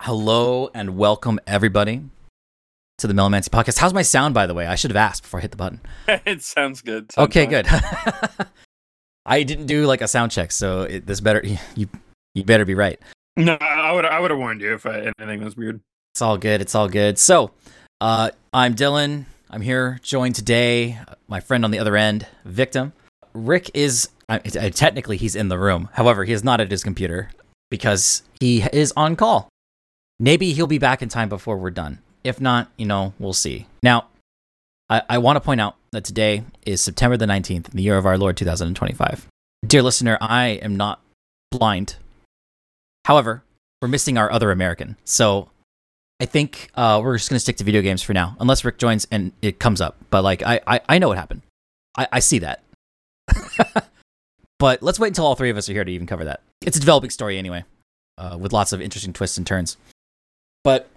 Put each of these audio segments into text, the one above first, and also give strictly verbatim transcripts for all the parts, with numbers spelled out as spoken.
Hello and welcome everybody to the Millimancy Podcast. How's my sound, by the way? I should have asked before I hit the button. It sounds good. Sounds okay, fine. good. I didn't do like a sound check, so it, this better you you better be right. No, I would I would have warned you if I, anything was weird. It's all good. It's all good. So, uh, I'm Dylan. I'm here joined today. My friend on the other end, Victim. Rick is uh, technically he's in the room. However, he is not at his computer because he is on call. Maybe he'll be back in time before we're done. If not, you know, we'll see. Now, I, I want to point out that today is September the nineteenth, in the year of our Lord two thousand twenty-five. Dear listener, I am not blind. However, we're missing our other American. So I think uh, we're just going to stick to video games for now, unless Rick joins and it comes up. But like, I, I, I know what happened. I, I see that. But let's wait until all three of us are here to even cover that. It's a developing story anyway, uh, with lots of interesting twists and turns. But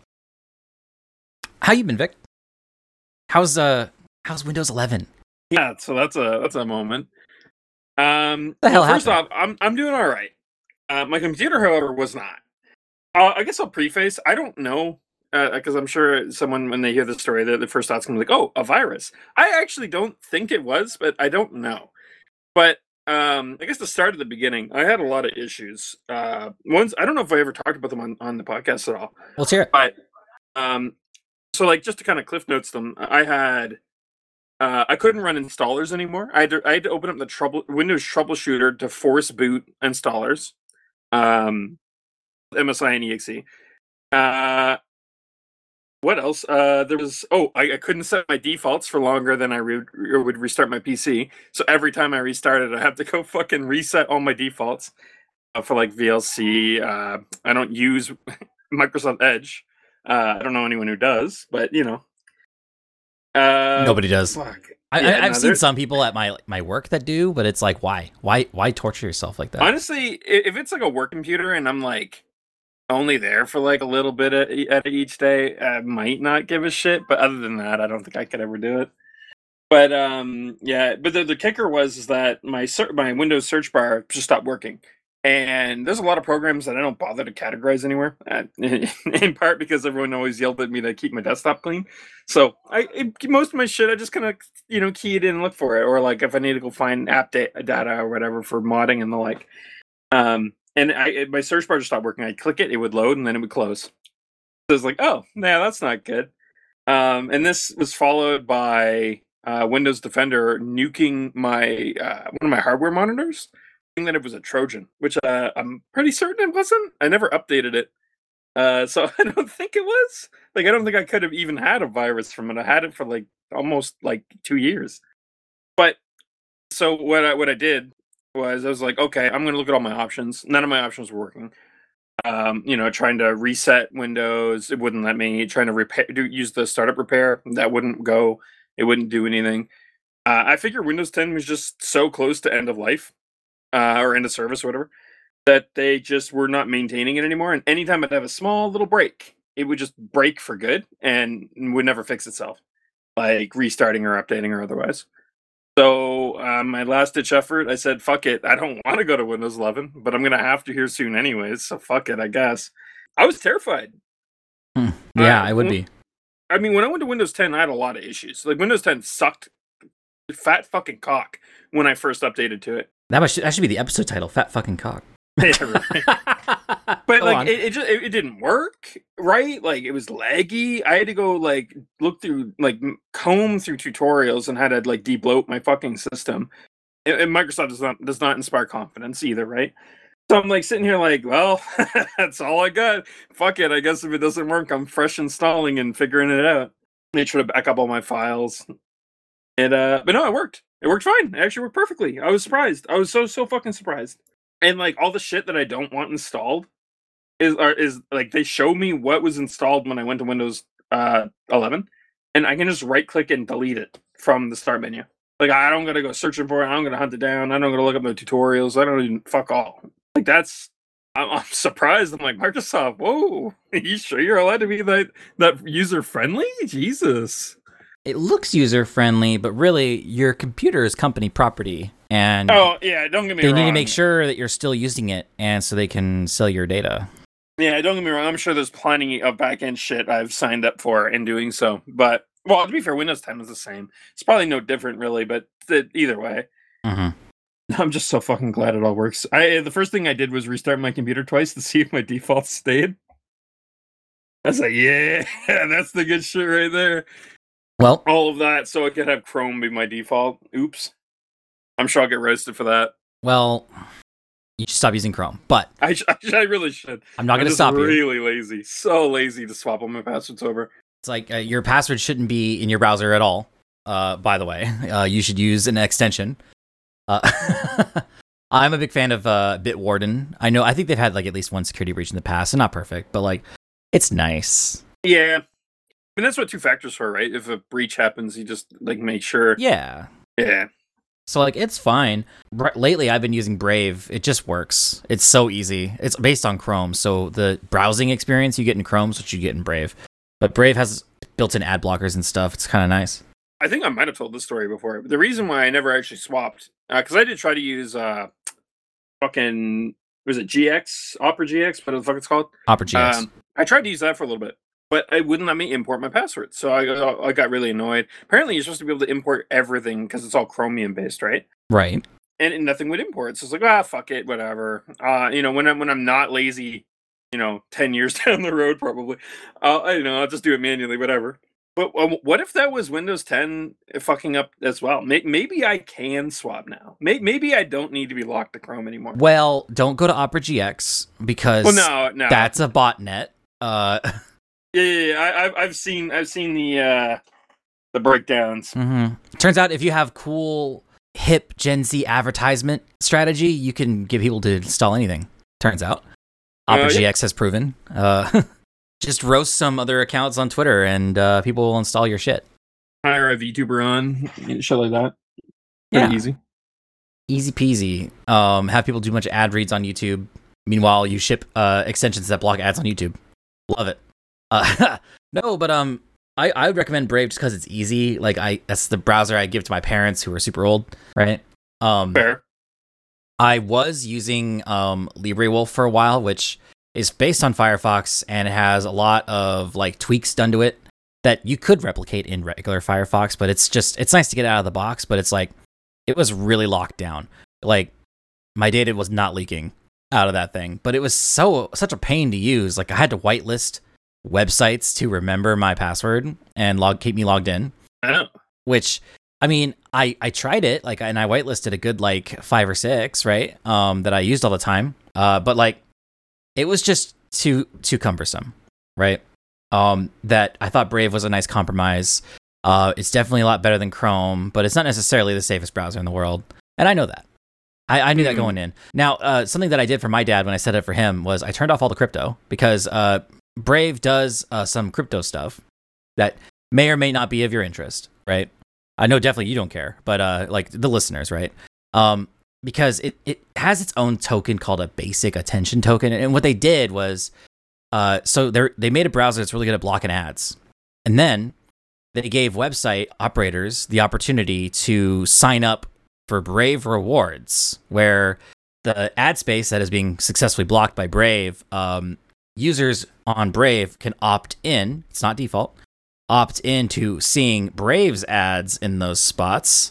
how you been, Vic? How's uh how's Windows eleven? Yeah, so that's a that's a moment. Um, The hell well, first happened? off, I'm I'm doing all right. Uh, my computer, however, was not. Uh, I guess I'll preface. I don't know because uh, I'm sure someone when they hear the story, the, the first thought's gonna be like, "Oh, a virus." I actually don't think it was, but I don't know. But um, I guess to start at the beginning, I had a lot of issues. Uh, ones I don't know if I ever talked about them on, on the podcast at all. Let's hear it. But um, so like just to kind of cliff notes them, I had uh, I couldn't run installers anymore. I had to, I had to open up the trouble Windows troubleshooter to force boot installers, um, M S I and E X E. Uh, what else? Uh, there was oh I, I couldn't set my defaults for longer than I re- would restart my P C. So every time I restarted, I have to go fucking reset all my defaults uh, for like V L C. Uh, I don't use Microsoft Edge. Uh, I don't know anyone who does, but you know, uh, Nobody does. Fuck. I, Yeah, I, I've no, seen there- some people at my my work that do, but it's like, why, why, why torture yourself like that? Honestly, i- if it's like a work computer and I'm like only there for like a little bit at, e- at each day, I might not give a shit. But other than that, I don't think I could ever do it. But um, yeah. But the, the kicker was is that my ser- my Windows search bar just stopped working, and there's a lot of programs that I don't bother to categorize anywhere. Uh, in part because everyone always yelled at me to keep my desktop clean. So I it, most of my shit I just kind of you know key it in and look for it, or like if I need to go find app da- data or whatever for modding and the like. Um, and I it, my search bar just stopped working. I click it, it would load, and then it would close. So I was like, oh, nah, that's not good. Um, and this was followed by uh, Windows Defender nuking my uh, one of my hardware monitors, saying that it was a Trojan, which uh, I'm pretty certain it wasn't. I never updated it, uh, so I don't think it was. Like, I don't think I could have even had a virus from it. I had it for like almost like two years. But so what I what I did was I was like, okay, I'm gonna look at all my options. None of my options were working. Um, you know, trying to reset Windows, it wouldn't let me. Trying to repair, do use the startup repair, that wouldn't go. It wouldn't do anything. Uh, I figured Windows ten was just so close to end of life, uh, or end of service, or whatever, that they just were not maintaining it anymore. And anytime I'd have a small little break, it would just break for good and would never fix itself, like restarting or updating or otherwise. So um, my last ditch effort, I said, "Fuck it, I don't want to go to Windows eleven, but I'm gonna have to here soon anyways. So fuck it, I guess." I was terrified. Hmm. Yeah, Uh, I would when- be. I mean, when I went to Windows ten, I had a lot of issues. Like Windows ten sucked fat fucking cock when I first updated to it. That must, that should be the episode title, Fat Fucking Cock. Yeah, right. But Go like on. it, it just it, it didn't work, right? Like it was laggy. I had to go like look through like m- comb through tutorials and how to like debloat my fucking system. And, and Microsoft does not does not inspire confidence either, right? So I'm like sitting here like, well, that's all I got. Fuck it. I guess if it doesn't work, I'm fresh installing and figuring it out. Made sure to back up all my files. It uh but no, it worked. It worked fine. It actually worked perfectly. I was surprised. I was so so fucking surprised. And like all the shit that I don't want installed is are, is like they show me what was installed when I went to Windows uh eleven, and I can just right click and delete it from the start menu. Like I don't gotta go searching for it. I don't gotta hunt it down. I don't gotta look up the tutorials. I don't even fuck all. Like that's I'm, I'm surprised. I'm like Microsoft. Whoa, you sure you're allowed to be that that user friendly? Jesus. It looks user friendly, but really your computer is company property, and Oh yeah, don't get me they wrong. need to make sure that you're still using it, and so they can sell your data. Yeah, don't get me wrong. I'm sure there's plenty of back-end shit I've signed up for in doing so. But, well, to be fair, Windows ten is the same. It's probably no different, really, but th- either way. Mm-hmm. I'm just so fucking glad it all works. I The first thing I did was restart my computer twice to see if my default stayed. I was like, yeah, that's the good shit right there. Well, all of that so I could have Chrome be my default. Oops. I'm sure I'll get roasted for that. Well, you should stop using Chrome, but I, sh- I really should. I'm not going to just stop really you. Really lazy. So lazy to swap all my passwords over. It's like uh, your password shouldn't be in your browser at all. Uh, by the way, uh, you should use an extension. Uh, I'm a big fan of uh, Bitwarden. I know, I think they've had like at least one security breach in the past, and not perfect, but like it's nice. Yeah, I mean that's what two factors for, right? If a breach happens, you just like make sure. Yeah. Yeah. So like it's fine. R- lately, I've been using Brave. It just works. It's so easy. It's based on Chrome, so the browsing experience you get in Chrome is what you get in Brave. But Brave has built-in ad blockers and stuff. It's kind of nice. I think I might have told this story before. The reason why I never actually swapped, because uh, I did try to use uh, fucking, was it G X? Opera G X? What the fuck it's called? Opera G X. Um, I tried to use that for a little bit, but it wouldn't let me import my password. So I, I got really annoyed. Apparently, you're supposed to be able to import everything because it's all Chromium based, right? Right. And, and nothing would import. So it's like, ah, fuck it, whatever. Uh, you know, when I'm when I'm not lazy, you know, ten years down the road, probably, uh, I you know, I'll just do it manually, whatever. But um, what if that was Windows ten fucking up as well? Maybe I can swap now. Maybe I don't need to be locked to Chrome anymore. Well, don't go to Opera G X because well, no, no. that's a botnet. Uh, yeah, yeah, yeah. I, I've I've seen I've seen the uh, the breakdowns. Mm-hmm. Turns out if you have cool hip Gen Z advertisement strategy, you can get people to install anything. Turns out, Opera uh, yeah. G X has proven. Uh, Just roast some other accounts on Twitter, and uh, people will install your shit. Hire a VTuber on, shit like that. Pretty yeah, easy, easy peasy. Um, have people do a bunch of ad reads on YouTube. Meanwhile, you ship uh, extensions that block ads on YouTube. Love it. Uh, no, but um, I, I would recommend Brave just because it's easy. Like I, that's the browser I give to my parents who are super old, right? Um, Fair. I was using um LibreWolf for a while, which is based on Firefox, and it has a lot of like tweaks done to it that you could replicate in regular Firefox, but it's just, it's nice to get out of the box, but it's like, it was really locked down. Like my data was not leaking out of that thing, but it was so, such a pain to use. Like I had to whitelist websites to remember my password and log, keep me logged in, oh. which, I mean, I, I tried it, like, and I whitelisted a good like five or six, right? Um, that I used all the time. Uh, but like, it was just too too cumbersome, right? Um, that I thought Brave was a nice compromise. Uh, it's definitely a lot better than Chrome, but it's not necessarily the safest browser in the world, and I know that. I, I knew mm. that going in. Now, uh, something that I did for my dad when I set it for him was I turned off all the crypto because uh, Brave does uh, some crypto stuff that may or may not be of your interest, right? I know definitely you don't care, but uh, like the listeners, right? Um, because it, it has its own token called a basic attention token. And what they did was, uh, so they they made a browser that's really good at blocking ads. And then they gave website operators the opportunity to sign up for Brave rewards, where the ad space that is being successfully blocked by Brave, um, users on Brave can opt in, it's not default, opt into seeing Brave's ads in those spots.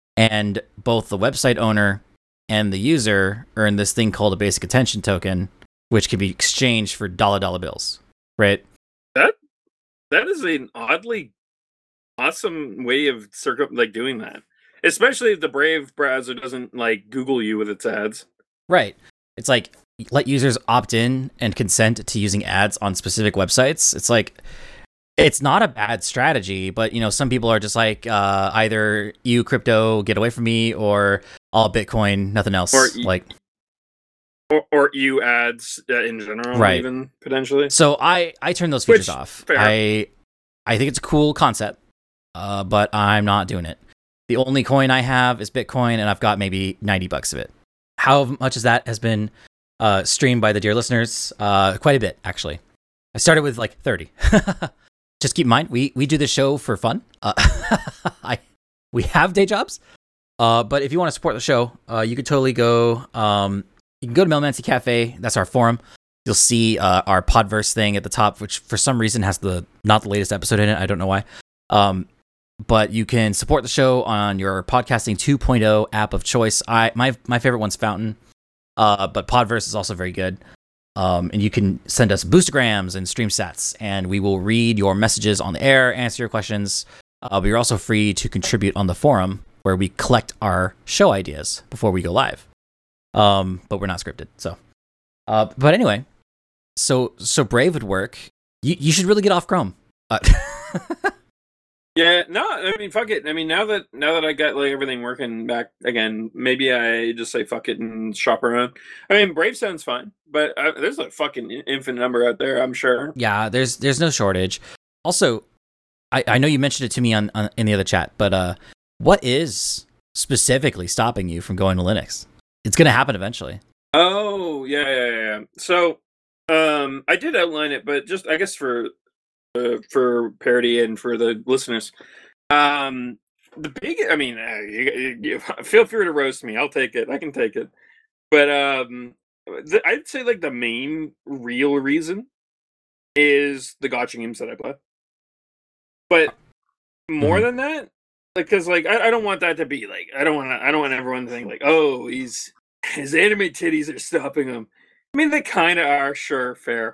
And both the website owner and the user earn this thing called a basic attention token, which can be exchanged for dollar dollar bills, right? That that is an oddly awesome way of circle like doing that, especially if the Brave browser doesn't like Google you with its ads. Right. It's like let users opt in and consent to using ads on specific websites. It's like it's not a bad strategy, but you know some people are just like uh, either you crypto get away from me or all Bitcoin, nothing else. Or like, or, or you ads uh, in general, right. even potentially. So I, I turn those features Which, off. Fair. I I think it's a cool concept, uh, but I'm not doing it. The only coin I have is Bitcoin, and I've got maybe ninety bucks of it. How much of that has been uh, streamed by the dear listeners? Uh, quite a bit, actually. I started with like thirty. Just keep in mind, we we do this show for fun. Uh, I we have day jobs. Uh, but if you want to support the show, uh, you could totally go. Um, you can go to Melmancy Cafe. That's our forum. you'll see uh, our Podverse thing at the top, which for some reason has the not the latest episode in it. I don't know why. Um, but you can support the show on your podcasting two point oh app of choice. I my my favorite one's Fountain, uh, but Podverse is also very good. Um, and you can send us boostergrams and stream sats, and we will read your messages on the air, answer your questions. Uh, but you're also free to contribute on the forum, where we collect our show ideas before we go live. Um, but we're not scripted, so. Uh, but anyway, so so Brave would work. You you should really get off Chrome. Uh, Yeah, no, I mean, fuck it. I mean, now that now that I got like everything working back again, maybe I just say fuck it and shop around. I mean, Brave sounds fine, but uh, there's a fucking infinite number out there, I'm sure. yeah, there's there's no shortage. Also, I, I know you mentioned it to me on, on in the other chat, but uh, what is specifically stopping you from going to Linux? It's gonna happen eventually. Oh, yeah, yeah, yeah. So, um, I did outline it, but just I guess for uh, for parody and for the listeners, um, the big. I mean, uh, you, you, you, feel free to roast me. I'll take it. I can take it. But um, the, I'd say like the main real reason is the gotcha games that I play. But more Mhm. than that, like, because like I, I don't want that to be like I don't want to I don't want everyone to think like, oh, he's his anime titties are stopping him. I mean, they kind of are, sure, fair.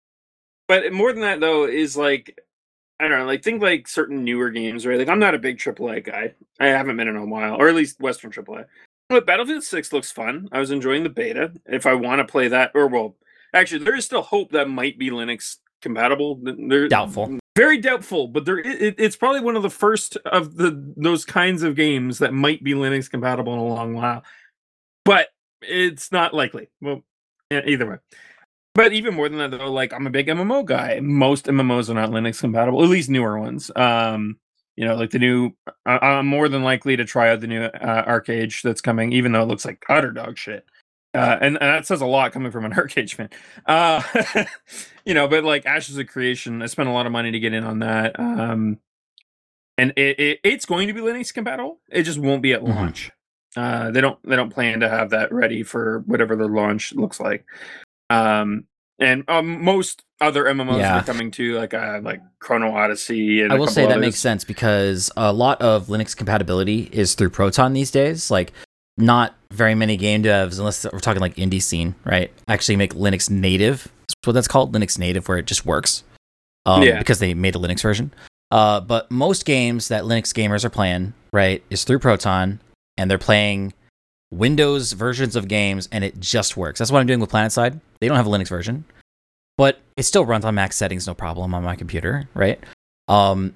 But more than that, though, is like I don't know, like think like certain newer games, right? Like I'm not a big triple A guy. I haven't been in a while, or at least Western triple A. But Battlefield six looks fun. I was enjoying the beta. If I want to play that, or well, actually, there is still hope that might be Linux compatible. There, Doubtful. Very doubtful, but there it, it's probably one of the first of the those kinds of games that might be Linux compatible in a long while. But it's not likely. Well, yeah, either way. But even more than that, though, like I'm a big M M O guy. Most M M Os are not Linux compatible, at least newer ones. Um, you know, like the new. I, I'm more than likely to try out the new uh, Arcade that's coming, even though it looks like utter dog shit. Uh, and, and that says a lot coming from an Arcade fan. Uh, you know, but like Ashes of Creation, I spent a lot of money to get in on that. Um, and it, it it's going to be Linux compatible. It just won't be at Mhm. launch. Uh, they don't they don't plan to have that ready for whatever the launch looks like. Um, and um, most other M M Os Yeah. are coming to like uh, like Chrono Odyssey. And I a will couple say that others. makes sense because a lot of Linux compatibility is through Proton these days. Like, not very many game devs, unless we're talking like indie scene, right, actually make Linux native. That's what that's called, Linux native, where it just works. Um, Yeah. Because they made a Linux version. Uh, but most games that Linux gamers are playing, right, is through Proton, and they're playing Windows versions of games, and it just works. That's what I'm doing with PlanetSide. They don't have a Linux version, but it still runs on max settings, no problem on my computer, right? Um,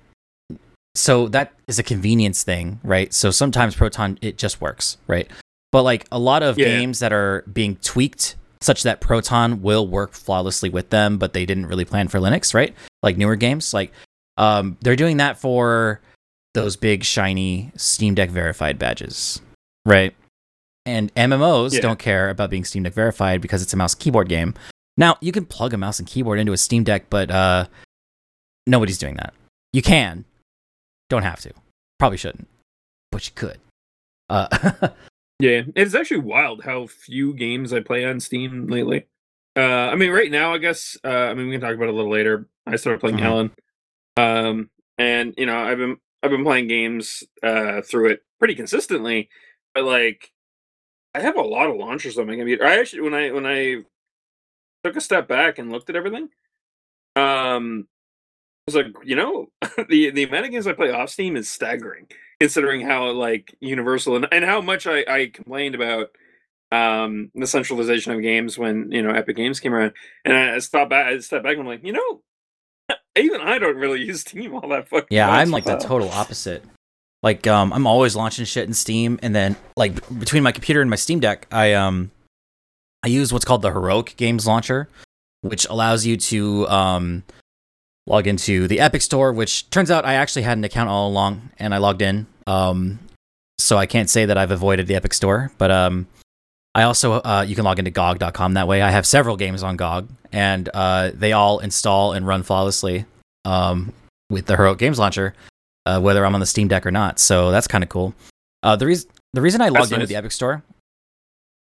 so that is a convenience thing, right? So sometimes Proton, it just works, right? But like a lot of Yeah. games that are being tweaked such that Proton will work flawlessly with them, but they didn't really plan for Linux, right? Like newer games, like um, they're doing that for those big shiny Steam Deck verified badges, right? And M M Os Yeah. don't care about being Steam Deck verified because it's a mouse keyboard game. Now, you can plug a mouse and keyboard into a Steam Deck, but uh, nobody's doing that. You can. Don't have to. Probably shouldn't. But you could. Uh, Yeah, it's actually wild how few games I play on Steam lately. Uh, I mean, right now, I guess. Uh, I mean, we can talk about it a little later. I started playing Mhm. Helen, um, and you know, I've been I've been playing games uh, through it pretty consistently. But like, I have a lot of launchers on my computer. I actually, when I when I took a step back and looked at everything, um, I was like, you know, the the amount of games I play off Steam is staggering, considering how like universal and, and how much I, I complained about um the centralization of games when you know Epic Games came around. And I stopped back I stepped back and I'm like, you know, even I don't really use Steam all that fucking yeah, much. I'm like the so- total opposite. Like, um, I'm always launching shit in Steam, and then like b- between my computer and my Steam Deck, I um, I use what's called the Heroic Games Launcher, which allows you to um, log into the Epic Store. Which turns out I actually had an account all along, and I logged in. Um, so I can't say that I've avoided the Epic Store, but um, I also uh, you can log into G O G dot com that way. I have several games on G O G, and uh, they all install and run flawlessly um, with the Heroic Games Launcher. Uh, whether I'm on the Steam Deck or not, so that's kind of cool. Uh, the reason the reason I logged That's into nice. the Epic Store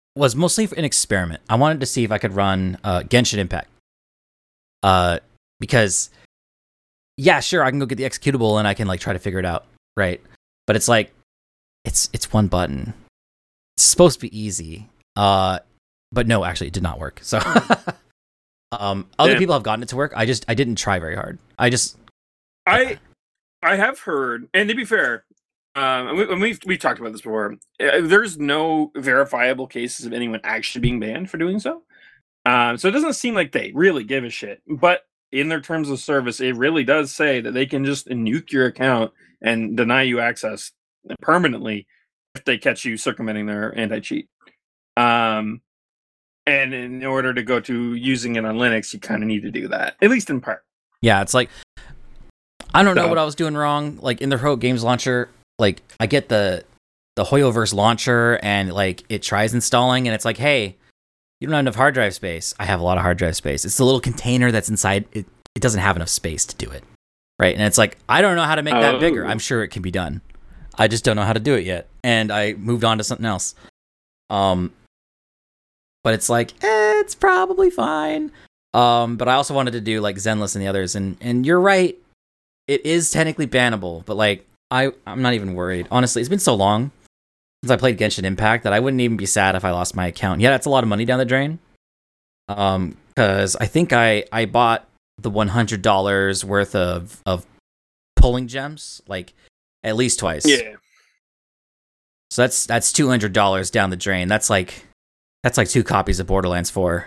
was mostly an experiment. I wanted to see if I could run uh, Genshin Impact. Uh, because, yeah, sure, I can go get the executable and I can like try to figure it out, right? But it's like, it's it's one button. It's supposed to be easy. Uh, but no, actually, it did not work. So, um, other Yeah. people have gotten it to work. I just I didn't try very hard. I just I I have heard, and to be fair, um, and, we, and we've we've talked about this before. uh, There's no verifiable cases of anyone actually being banned for doing so. Um, so it doesn't seem like they really give a shit. But in their terms of service, it really does say that they can just nuke your account and deny you access permanently if they catch you circumventing their anti-cheat. Um, and in order to go to using it on Linux, you kind of need to do that, at least in part. yeah, it's like I don't know So- what I was doing wrong. Like in the Heroic Games launcher, like I get the the Hoyoverse launcher and like it tries installing and it's like, hey, you don't have enough hard drive space. I have a lot of hard drive space. It's the little container that's inside. It it doesn't have enough space to do it, right? And it's like I don't know how to make that bigger. Oh. I'm sure it can be done. I just don't know how to do it yet. And I moved on to something else. Um, but it's like eh, it's probably fine. Um, but I also wanted to do like Zenless and the others, and and you're right. It is technically bannable, but like I, I'm not even worried. Honestly, it's been so long since I played Genshin Impact that I wouldn't even be sad if I lost my account. Yeah, that's a lot of money down the drain. Um, because I think I, I bought the one hundred dollars worth of, of pulling gems, like at least twice. Yeah. So that's that's two hundred dollars down the drain. That's like that's like two copies of Borderlands four.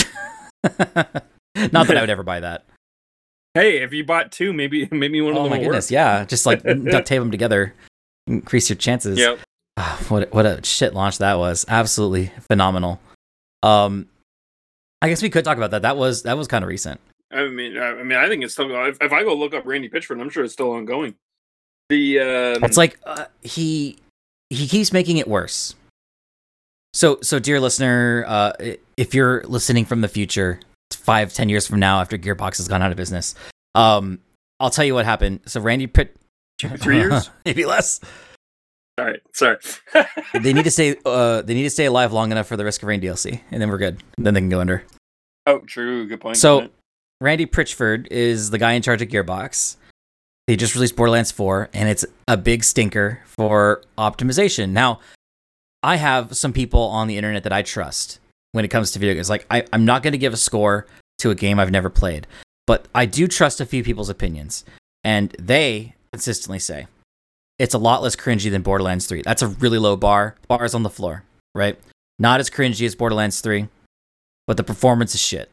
Not that I would ever buy that. Hey, if you bought two, maybe maybe one of Oh them my will goodness, work. yeah. Just like duct tape them together, increase your chances. Yep. Ah, what what a shit launch that was. Absolutely phenomenal. Um, I guess we could talk about that. That was that was kind of recent. I mean, I, I mean, I think it's still. If, if I go look up Randy Pitchford, I'm sure it's still ongoing. The um, It's like uh, he he keeps making it worse. So so dear listener, uh, if you're listening from the future, five ten years from now, after Gearbox has gone out of business, um, I'll tell you what happened. So Randy Pitt, three years, maybe less. All right, sorry. They need to stay. Uh, they need to stay alive long enough for the Risk of Rain D L C, and then we're good. Then they can go under. Oh, true. Good point. So, Randy Pitchford is the guy in charge of Gearbox. They just released Borderlands four, and it's a big stinker for optimization. Now, I have some people on the internet that I trust when it comes to video games. Like, I, I'm not going to give a score to a game I've never played, but I do trust a few people's opinions, and they consistently say it's a lot less cringy than Borderlands three. That's a really low bar. Bar is on the floor, right? Not as cringy as Borderlands three, but the performance is shit.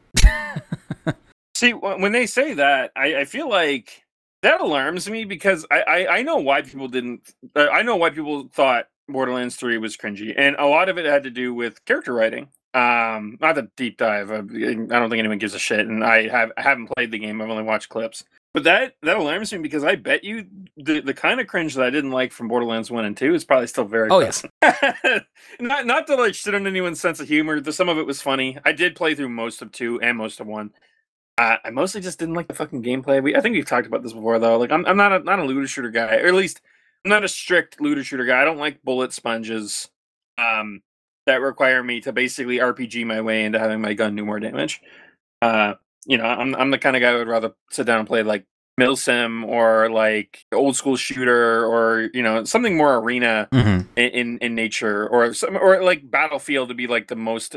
See, wh- when they say that, I, I feel like that alarms me because I, I, I know why people didn't. Uh, I know why people thought Borderlands three was cringy, and a lot of it had to do with character writing. Um, not a deep dive. I, I don't think anyone gives a shit, and I have I haven't played the game. I've only watched clips. But that that alarms me because I bet you the, the kind of cringe that I didn't like from Borderlands one and two is probably still very Oh, present. not not to like shit on anyone's sense of humor. The, some of it was funny. I did play through most of two and most of one. Uh, I mostly just didn't like the fucking gameplay. We I think we've talked about this before though. Like I'm I'm not a not a looter shooter guy, or at least I'm not a strict looter shooter guy. I don't like bullet sponges um, that require me to basically R P G my way into having my gun do more damage. Uh, you know, I'm I'm the kind of guy who would rather sit down and play like Milsim or like old school shooter or you know something more arena Mm-hmm. in, in in nature or some or like Battlefield to be like the most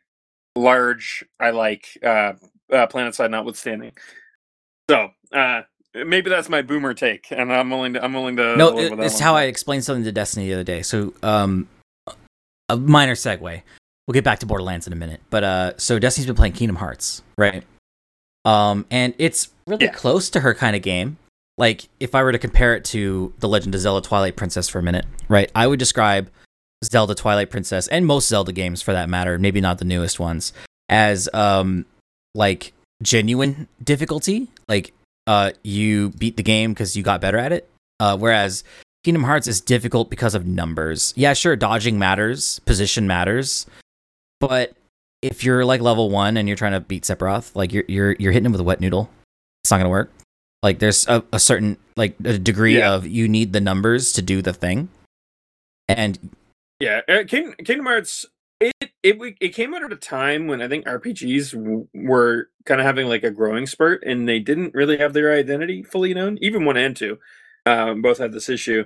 large I like uh, uh PlanetSide notwithstanding. So uh maybe that's my boomer take, and I'm willing to I'm willing to No, live it, with that it's one. how I explained something to Destiny the other day. So, um, a minor segue. We'll get back to Borderlands in a minute. But uh, so Destiny's been playing Kingdom Hearts, right? Um, and it's really Yeah. close to her kind of game. Like, if I were to compare it to The Legend of Zelda Twilight Princess for a minute, right? I would describe Zelda Twilight Princess, and most Zelda games for that matter, maybe not the newest ones, as um, like genuine difficulty. Like, uh, you beat the game because you got better at it. Uh, whereas Kingdom Hearts is difficult because of numbers. Yeah, sure, dodging matters, position matters, but if you're like level one and you're trying to beat Sephiroth, like you're you're you're hitting him with a wet noodle, it's not gonna work. Like there's a, a certain like a degree Yeah. of you need the numbers to do the thing, and Yeah, uh, King, Kingdom Hearts It it w it came out at a time when I think R P Gs w were kinda having, like, a growing spurt, and they didn't really have their identity fully known. Even one and two, um, both had this issue.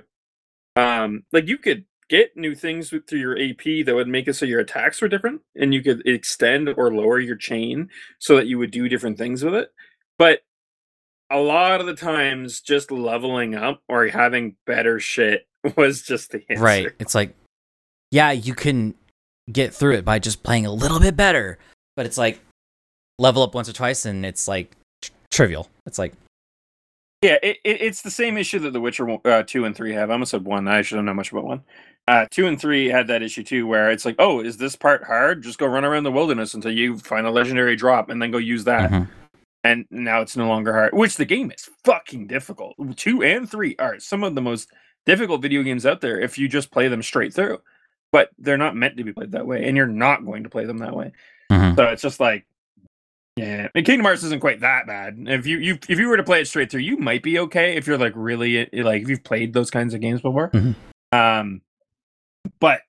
Um, like, you could get new things with through your A P that would make it so your attacks were different, and you could extend or lower your chain so that you would do different things with it. But a lot of the times, just leveling up or having better shit was just the Right. answer. It's like, yeah, you can get through it by just playing a little bit better, but it's like level up once or twice and it's like tr- trivial. It's like, Yeah, it, it it's the same issue that The Witcher one- uh, two and three have. I almost said one. I should have known much about one. Uh, two and three had that issue too, where it's like, oh, is this part hard? Just go run around the wilderness until you find a legendary drop, and then go use that. mhm. And now it's no longer hard. Which the game is fucking difficult. Two and three are some of the most difficult video games out there if you just play them straight through. But they're not meant to be played that way, and you're not going to play them that way. Mhm. So it's just like, yeah, and Kingdom Hearts isn't quite that bad. If you, you if you were to play it straight through, you might be okay if you're like really like if you've played those kinds of games before. Mhm. Um, but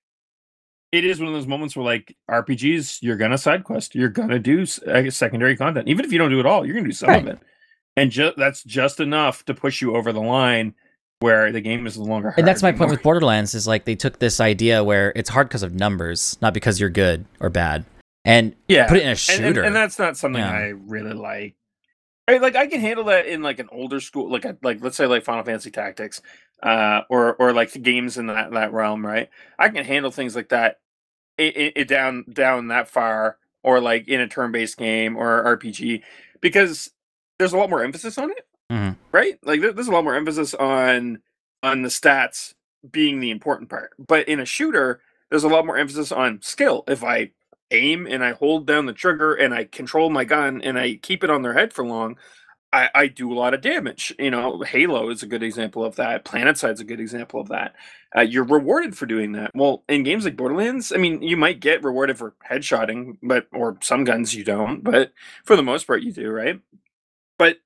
it is one of those moments where like R P Gs, you're gonna side quest, you're gonna do s- uh, secondary content, even if you don't do it all, you're gonna do some Right. of it, and just that's just enough to push you over the line where the game is no longer hard. And that's my point anymore. with Borderlands is like they took this idea where it's hard because of numbers, not because you're good or bad, and Yeah, put it in a and, shooter. and, and that's not something Yeah. I really like. I, like I can handle that in like an older school, like a, like let's say like Final Fantasy Tactics, uh, or or like the games in that that realm, right? I can handle things like that, it, it, it down down that far, or like in a turn-based game or R P G, because there's a lot more emphasis on it, Mhm. right? Like there, there's a lot more emphasis on on the stats being the important part. But in a shooter, there's a lot more emphasis on skill. If I aim and I hold down the trigger and I control my gun and I keep it on their head for long, I, I do a lot of damage. You know, Halo is a good example of that. PlanetSide's a good example of that. Uh, you're rewarded for doing that. Well, in games like Borderlands, I mean, you might get rewarded for headshotting, but or some guns you don't, but for the most part you do, right? But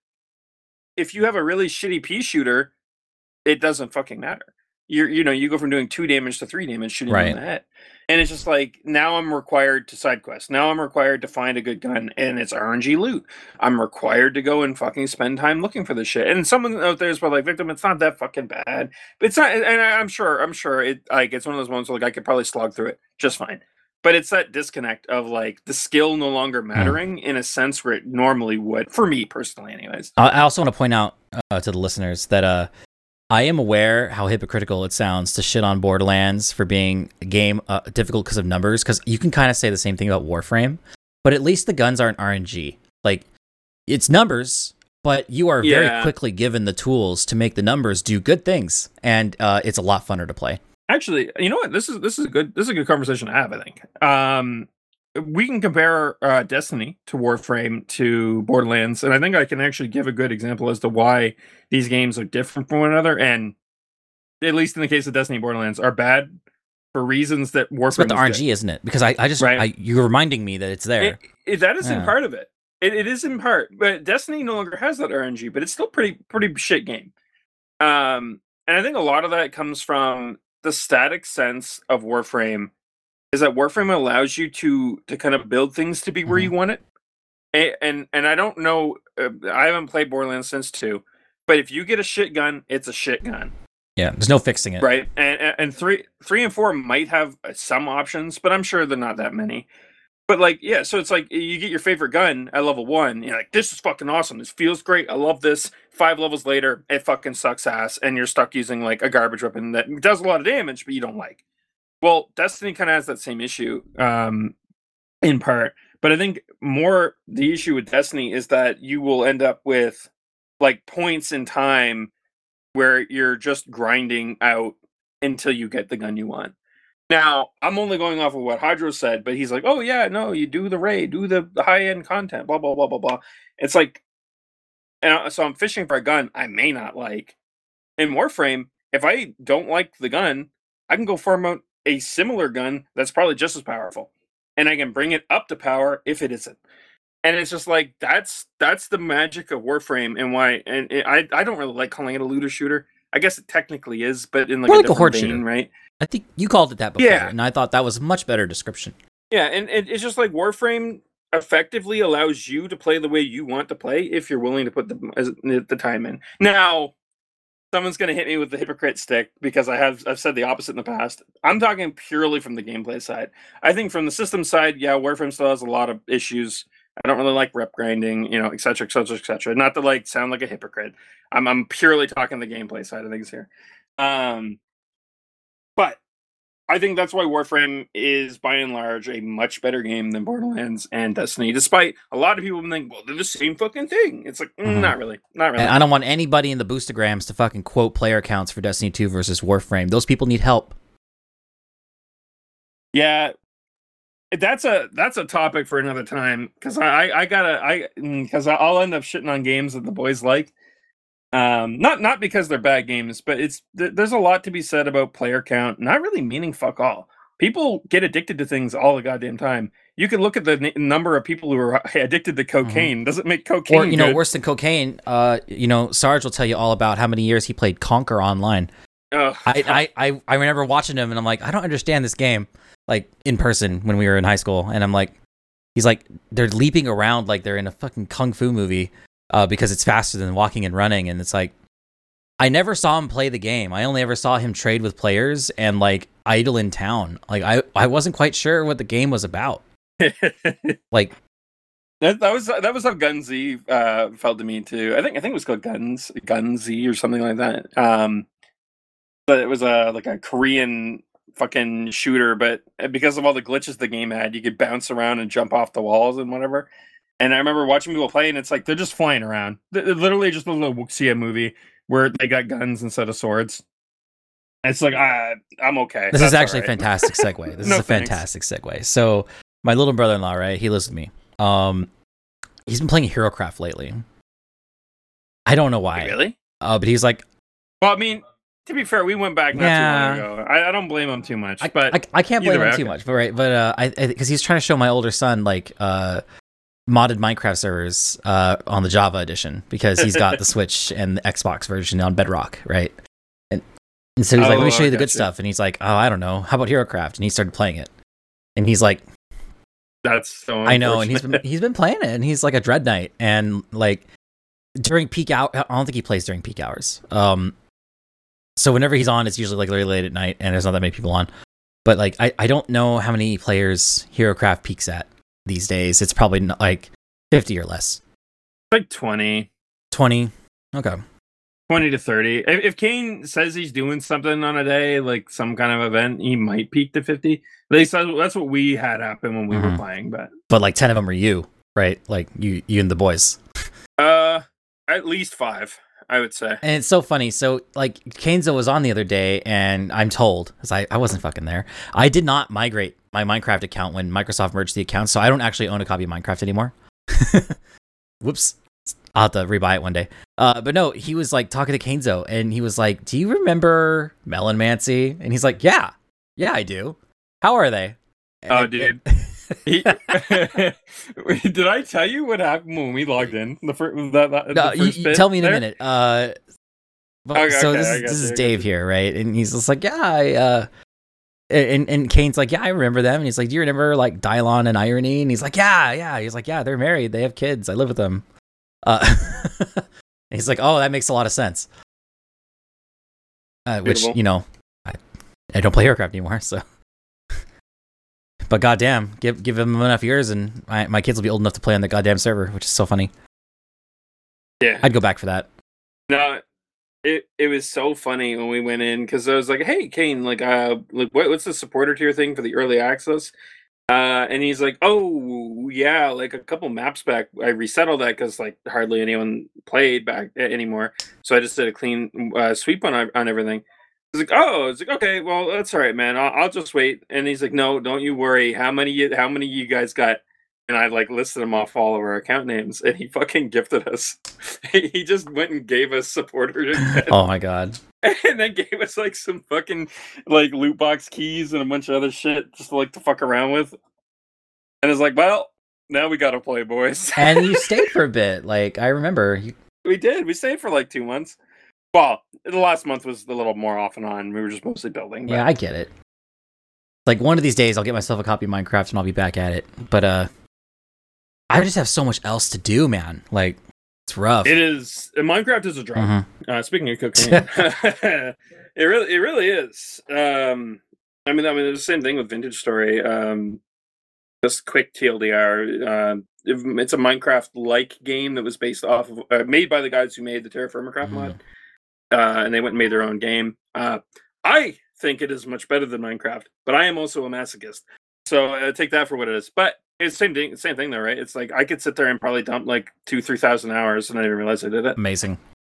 if you have a really shitty pea shooter, it doesn't fucking matter. You're you know, you go from doing two damage to three damage shooting them in Right. the head. And it's just like now I'm required to side quest. Now I'm required to find a good gun and it's R N G loot. I'm required to go and fucking spend time looking for this shit. And someone out there is probably like, Victim, it's not that fucking bad. But it's not, and I- I'm sure, I'm sure it like it's one of those ones where like I could probably slog through it just fine. But it's that disconnect of like the skill no longer mattering in a sense where it normally would, for me personally, anyways. I I also want to point out uh, to the listeners that uh, I am aware how hypocritical it sounds to shit on Borderlands for being a game uh, difficult because of numbers, because you can kind of say the same thing about Warframe, but at least the guns aren't R N G. Like, it's numbers, but you are very Yeah. quickly given the tools to make the numbers do good things, and uh, it's a lot funner to play. Actually, you know what? This is this is a good this is a good conversation to have. I think um, we can compare uh, Destiny to Warframe to Borderlands, and I think I can actually give a good example as to why these games are different from one another, and at least in the case of Destiny and Borderlands, are bad for reasons that Warframe It's about the was R N good. G, isn't it? Because I, I just, Right. I, you're reminding me that it's there. It, it, that is in Yeah. part of it. it. It is in part, but Destiny no longer has that R N G, but it's still pretty pretty shit game. Um, and I think a lot of that comes from the static sense of Warframe. Is that Warframe allows you to to kind of build things to be where Mhm. you want it, and and, and I don't know. Uh, I haven't played Borderlands since two, but if you get a shit gun, it's a shit gun. Yeah, there's no fixing it. Right, and and- and three, three and four might have uh, some options, but I'm sure they're not that many. But like, yeah, so it's like you get your favorite gun at level one, you're like, this is fucking awesome. This feels great. I love this. Five levels later, it fucking sucks ass, and you're stuck using like a garbage weapon that does a lot of damage, but you don't like. Well, Destiny kind of has that same issue, um, in part. But I think more the issue with Destiny is that you will end up with like points in time where you're just grinding out until you get the gun you want. Now, I'm only going off of what Hydro said, but he's like, oh, yeah, no, you do the raid, do the, the high end content, blah, blah, blah, blah, blah. It's like, and I- so I'm fishing for a gun I may not like. In Warframe, if I don't like the gun, I can go farm out a similar gun that's probably just as powerful. And I can bring it up to power if it isn't. And it's just like that's that's the magic of Warframe and why and it, I I don't really like calling it a looter shooter. I guess it technically is, but in like More a like a different horde vein, shooter. right? I think you called it that before, Yeah. and I thought that was a much better description. Yeah, and it, it's just like Warframe effectively allows you to play the way you want to play if you're willing to put the the time in. Now, someone's gonna hit me with the hypocrite stick because I have I've said the opposite in the past. I'm talking purely from the gameplay side. I think from the system side, yeah, Warframe still has a lot of issues. I don't really like rep grinding, you know, et cetera, et cetera, et cetera. Not to like sound like a hypocrite. I'm I'm purely talking the gameplay side of things here. Um, but I think that's why Warframe is by and large a much better game than Borderlands and Destiny, despite a lot of people think, well, they're the same fucking thing. It's like, mm, mm-hmm. not really. Not really. And I don't want anybody in the Boostagrams to fucking quote player counts for Destiny two versus Warframe. Those people need help. Yeah. That's a that's a topic for another time because I, I I gotta I because I'll end up shitting on games that the boys like. Um, not not because they're bad games, but it's th- there's a lot to be said about player count. Not really meaning fuck all. People get addicted to things all the goddamn time. You can look at the n- number of people who are addicted to cocaine. Mm-hmm. Doesn't make cocaine, or you know, good. worse than cocaine. Uh, you know, Sarge will tell you all about how many years he played Conquer online. Oh. I, I I I remember watching him, and I'm like, I don't understand this game. Like in person when we were in high school, and I'm like, he's like, they're leaping around like they're in a fucking kung fu movie. Uh, because it's faster than walking and running, and it's like, I never saw him play the game. I only ever saw him trade with players and like idle in town. Like I, I wasn't quite sure what the game was about. Like that, that was that was how Gunz uh, felt to me too. I think I think it was called Guns Gunz or something like that. Um, but it was a like a Korean fucking shooter, but because of all the glitches the game had, you could bounce around and jump off the walls and whatever. And I remember watching people play, and it's like they're just flying around. They're literally just a little Wuxia movie where they got guns instead of swords. And it's like, uh, I'm okay. This That's is actually right. a fantastic segue. This no, is a thanks. fantastic segue. So my little brother-in-law, right? He lives with me. Um, he's been playing HeroCraft lately. I don't know why. Really? Uh, but he's like, well, I mean, to be fair, we went back not yeah. too long ago. I, I don't blame him too much, I, but I, I can't blame him way, too okay. much. But right, but uh, I because he's trying to show my older son like uh. modded Minecraft servers uh, on the Java edition because he's got the Switch and the Xbox version on Bedrock, right? And, and so he's oh, like, let me show you the good you. stuff. And he's like, oh, I don't know. How about HeroCraft? And he started playing it. And he's like, that's so I know. And he's been, he's been playing it. And he's like a Dread Knight. And like during peak hour, I don't think he plays during peak hours. Um, so whenever he's on, it's usually like really late at night and there's not that many people on. But like, I, I don't know how many players HeroCraft peaks at. These days, it's probably not like fifty or less. Like twenty. twenty. Okay. twenty to thirty. If, if Kane says he's doing something on a day, like some kind of event, he might peak to fifty. At least that's what we had happen when we mm-hmm. were playing. But but like ten of them are you, right? Like you, you and the boys. Uh, at least five, I would say. And it's so funny. So like Kanezo was on the other day, and I'm told, because I, I wasn't fucking there, I did not migrate my Minecraft account when Microsoft merged the accounts, so I don't actually own a copy of Minecraft anymore. Whoops. I'll have to rebuy it one day. Uh, but no, he was like talking to Kanezo, and he was like, do you remember Melon Mancy? And he's like, yeah. Yeah, I do. How are they? And, oh, dude. he, did I tell you what happened when we logged in? The first, that, that, no, the first you, you tell me in there? a minute. Uh, but, okay, so okay, this, is, this is you, Dave here, right? And he's just like, yeah, I... Uh, And and Kane's like, yeah, I remember them. And he's like, do you remember like Dylon and Irony? And he's like, yeah, yeah. He's like, yeah, they're married. They have kids. I live with them. Uh, and he's like, oh, that makes a lot of sense. Uh, which, you know, I, I don't play HeroCraft anymore, so. But goddamn, give give them enough years and my, my kids will be old enough to play on the goddamn server, which is so funny. Yeah. I'd go back for that. No, It it was so funny when we went in because I was like, "Hey, Kane, like, uh, like, what, what's the supporter tier thing for the early access?" Uh, and he's like, "Oh, yeah, like a couple maps back, I reset all that because like hardly anyone played back anymore, so I just did a clean uh, sweep on on everything." He's like, "Oh," it's like, "Okay, well, that's all right, man. I'll, I'll just wait." And he's like, "No, don't you worry. How many how many you guys got?" And I like listed them off all of our account names, and he fucking gifted us. He just went and gave us supporter. Oh my god! And then gave us like some fucking like loot box keys and a bunch of other shit just to like to fuck around with. And it's like, well, now we gotta play, boys. And you stayed for a bit. Like I remember, you... we did. We stayed for like two months. Well, the last month was a little more off and on. We were just mostly building. But... yeah, I get it. Like one of these days, I'll get myself a copy of Minecraft and I'll be back at it. But uh, I just have so much else to do, man. Like it's rough. It is. Minecraft is a drug. Mm-hmm. Uh, speaking of cocaine, it really, it really is. Um, I mean, I mean, it's the same thing with Vintage Story. Um, just quick T L D R. Uh, it's a Minecraft-like game that was based off of, uh, made by the guys who made the Terra Firma Craft Mm-hmm. mod, uh, and they went and made their own game. Uh, I think it is much better than Minecraft, but I am also a masochist, so uh, take that for what it is. But it's the same thing, same thing though, right? It's like I could sit there and probably dump like two, three thousand hours, and I didn't realize I did it. Amazing.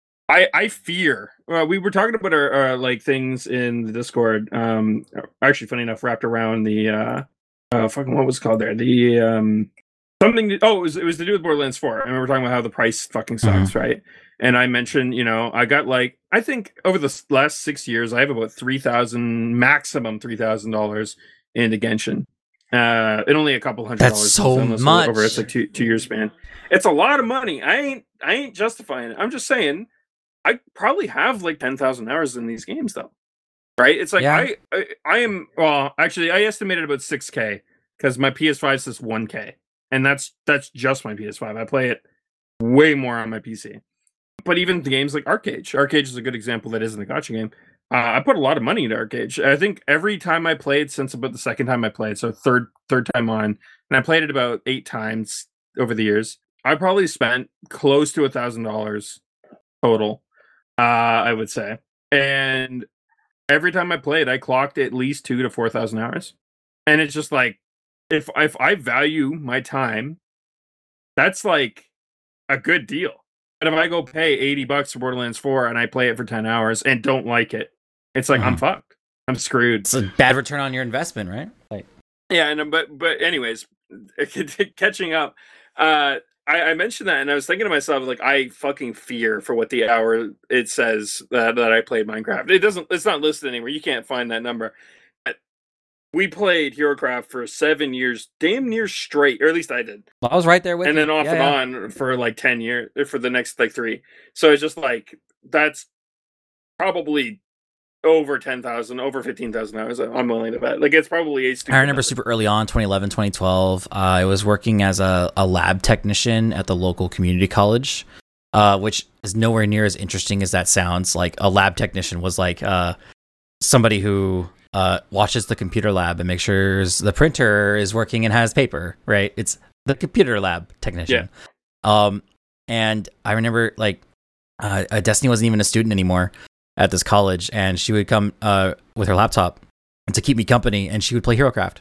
I I fear. Uh, we were talking about our, our like things in the Discord. Um, actually, funny enough, wrapped around the uh, uh fucking what was it called there? The um something. To, oh, it was it was to do with Borderlands four. And we were talking about how the price fucking sucks, mm-hmm. right? And I mentioned, you know, I got like, I think over the last six years, I have about three thousand, maximum three thousand dollars into Genshin. Uh, and only a couple hundred That's dollars. so much. Over it's like two, two year span. It's a lot of money. I ain't, I ain't justifying it. I'm just saying, I probably have like ten thousand hours in these games though. Right? It's like, yeah. I, I, I am, well, actually, I estimated about six K because my P S five says one K. And that's, that's just my P S five. I play it way more on my P C. But even the games like Arcade, Arcade is a good example that isn't a gacha game. Uh, I put a lot of money into Arcade. I think every time I played since about the second time I played, so third third time on, and I played it about eight times over the years. I probably spent close to a thousand dollars total. Uh, I would say, and every time I played, I clocked at least two to four thousand hours. And it's just like, if if I value my time, that's like a good deal. But if I go pay eighty bucks for Borderlands four and I play it for ten hours and don't like it, it's like, mm-hmm. I'm fucked. I'm screwed. It's a bad return on your investment, right? Like, yeah, and but but anyways, catching up, uh, I, I mentioned that and I was thinking to myself, like, I fucking fear for what the hour it says that, that I played Minecraft. It doesn't, it's not listed anywhere. You can't find that number. We played HeroCraft for seven years, damn near straight, or at least I did. Well, I was right there with and you. And then off yeah, and yeah. on for like ten years, for the next like three. So it's just like, that's probably over ten thousand, over fifteen thousand hours. I'm willing to bet. Like, it's probably a stupid I remember number. super early on, twenty eleven, twenty twelve, uh, I was working as a, a lab technician at the local community college, uh, which is nowhere near as interesting as that sounds. Like, a lab technician was like uh, somebody who... Uh, watches the computer lab and makes sure the printer is working and has paper, right? It's the computer lab technician. Yeah. Um, and I remember, like, uh, Destiny wasn't even a student anymore at this college, and she would come uh, with her laptop to keep me company, and she would play HeroCraft.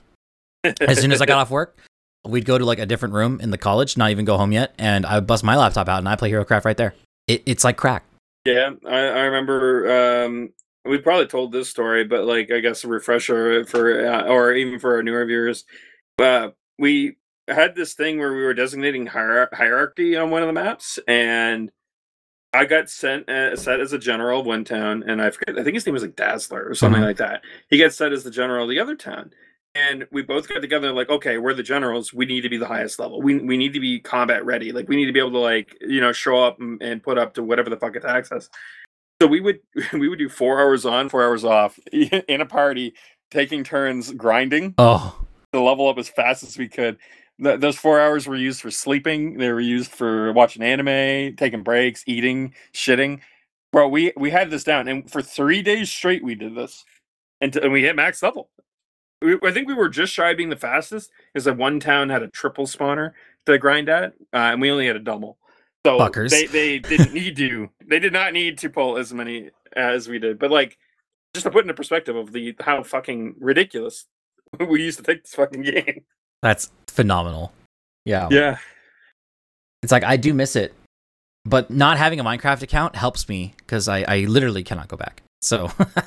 As soon as I got off work, we'd go to, like, a different room in the college, not even go home yet, and I would bust my laptop out, and I play HeroCraft right there. It, it's like crack. Yeah, I, I remember... Um... We probably told this story, but like, I guess a refresher for, uh, or even for our newer viewers, uh, we had this thing where we were designating hier- hierarchy on one of the maps, and I got sent uh, set as a general of one town, and I forget, I think his name was like Dazzler or something mm-hmm. like that. He gets set as the general of the other town, and we both got together like, okay, we're the generals. We need to be the highest level. We we need to be combat ready. Like, we need to be able to, like, you know, show up and, and put up to whatever the fuck attacks us. So we would we would do four hours on, four hours off in a party, taking turns grinding oh. to level up as fast as we could. Th- those four hours were used for sleeping. They were used for watching anime, taking breaks, eating, shitting. Bro, we, we had this down, and for three days straight we did this, and, t- and we hit max level. We, I think we were just shy of being the fastest, because that one town had a triple spawner to grind at, uh, and we only had a double. So Fuckers. they they didn't need to. They did not need to pull as many as we did. But like, just to put into perspective of the how fucking ridiculous we used to take this fucking game. That's phenomenal. Yeah. Yeah. It's like, I do miss it, but not having a Minecraft account helps me because I, I literally cannot go back. So.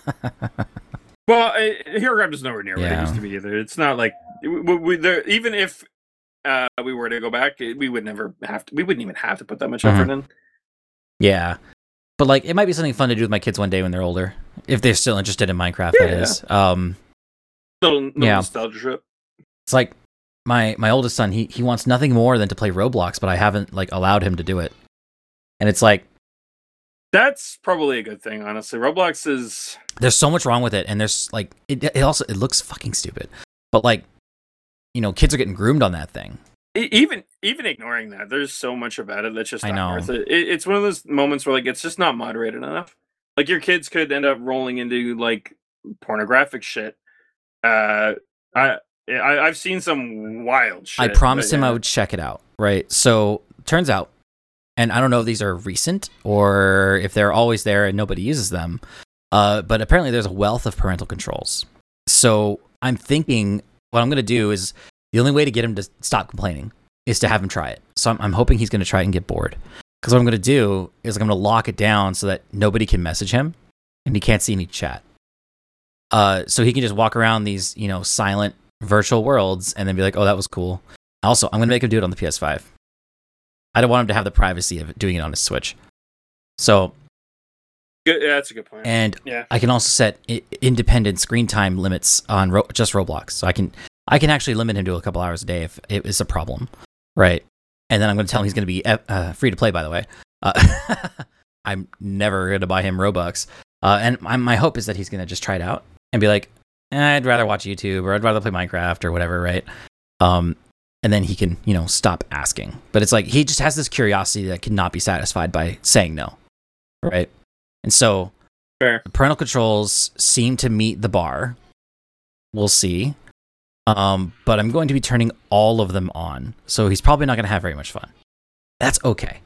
Well, I, HeroCraft is nowhere near yeah. what it used to be either. It's not like we, we, there, even if. Uh, we were to go back, we would never have to, we wouldn't even have to put that much effort mm-hmm. in. Yeah. But like, it might be something fun to do with my kids one day when they're older. If they're still interested in Minecraft, yeah, that yeah. is. Um, little, little yeah. nostalgia trip. It's like, my, my oldest son, he, he wants nothing more than to play Roblox, but I haven't like allowed him to do it. And it's like, That's probably a good thing, honestly. Roblox is there's so much wrong with it, and there's like it, it also it looks fucking stupid, but like you know kids are getting groomed on that thing. Even even ignoring that, there's so much about it that's just I not know. worth it. it. It's one of those moments where like it's just not moderated enough. Like your kids could end up rolling into like pornographic shit. Uh, I, I I've seen some wild shit. I promised but, him yeah. I would check it out. Right. So turns out, and I don't know if these are recent or if they're always there and nobody uses them. Uh, but apparently there's a wealth of parental controls. So I'm thinking what I'm going to do is the only way to get him to stop complaining is to have him try it. So I'm, I'm hoping he's going to try it and get bored. Because what I'm going to do is I'm going to lock it down so that nobody can message him and he can't see any chat. Uh, so he can just walk around these, you know, silent virtual worlds and then be like, oh, that was cool. Also, I'm going to make him do it on the P S five. I don't want him to have the privacy of doing it on his Switch. So, good, yeah, that's a good point. And yeah. I can also set I- independent screen time limits on ro- just Roblox. So I can I can actually limit him to a couple hours a day if it is a problem, right? And then I'm going to tell him he's going to be uh, free to play. By the way, uh, I'm never going to buy him Robux. Uh, and my, my hope is that he's going to just try it out and be like, eh, I'd rather watch YouTube or I'd rather play Minecraft or whatever, right? Um, and then he can, you know, stop asking. But it's like he just has this curiosity that cannot be satisfied by saying no, right? And so Fair. parental controls seem to meet the bar. We'll see. Um, but I'm going to be turning all of them on. So he's probably not going to have very much fun. That's okay.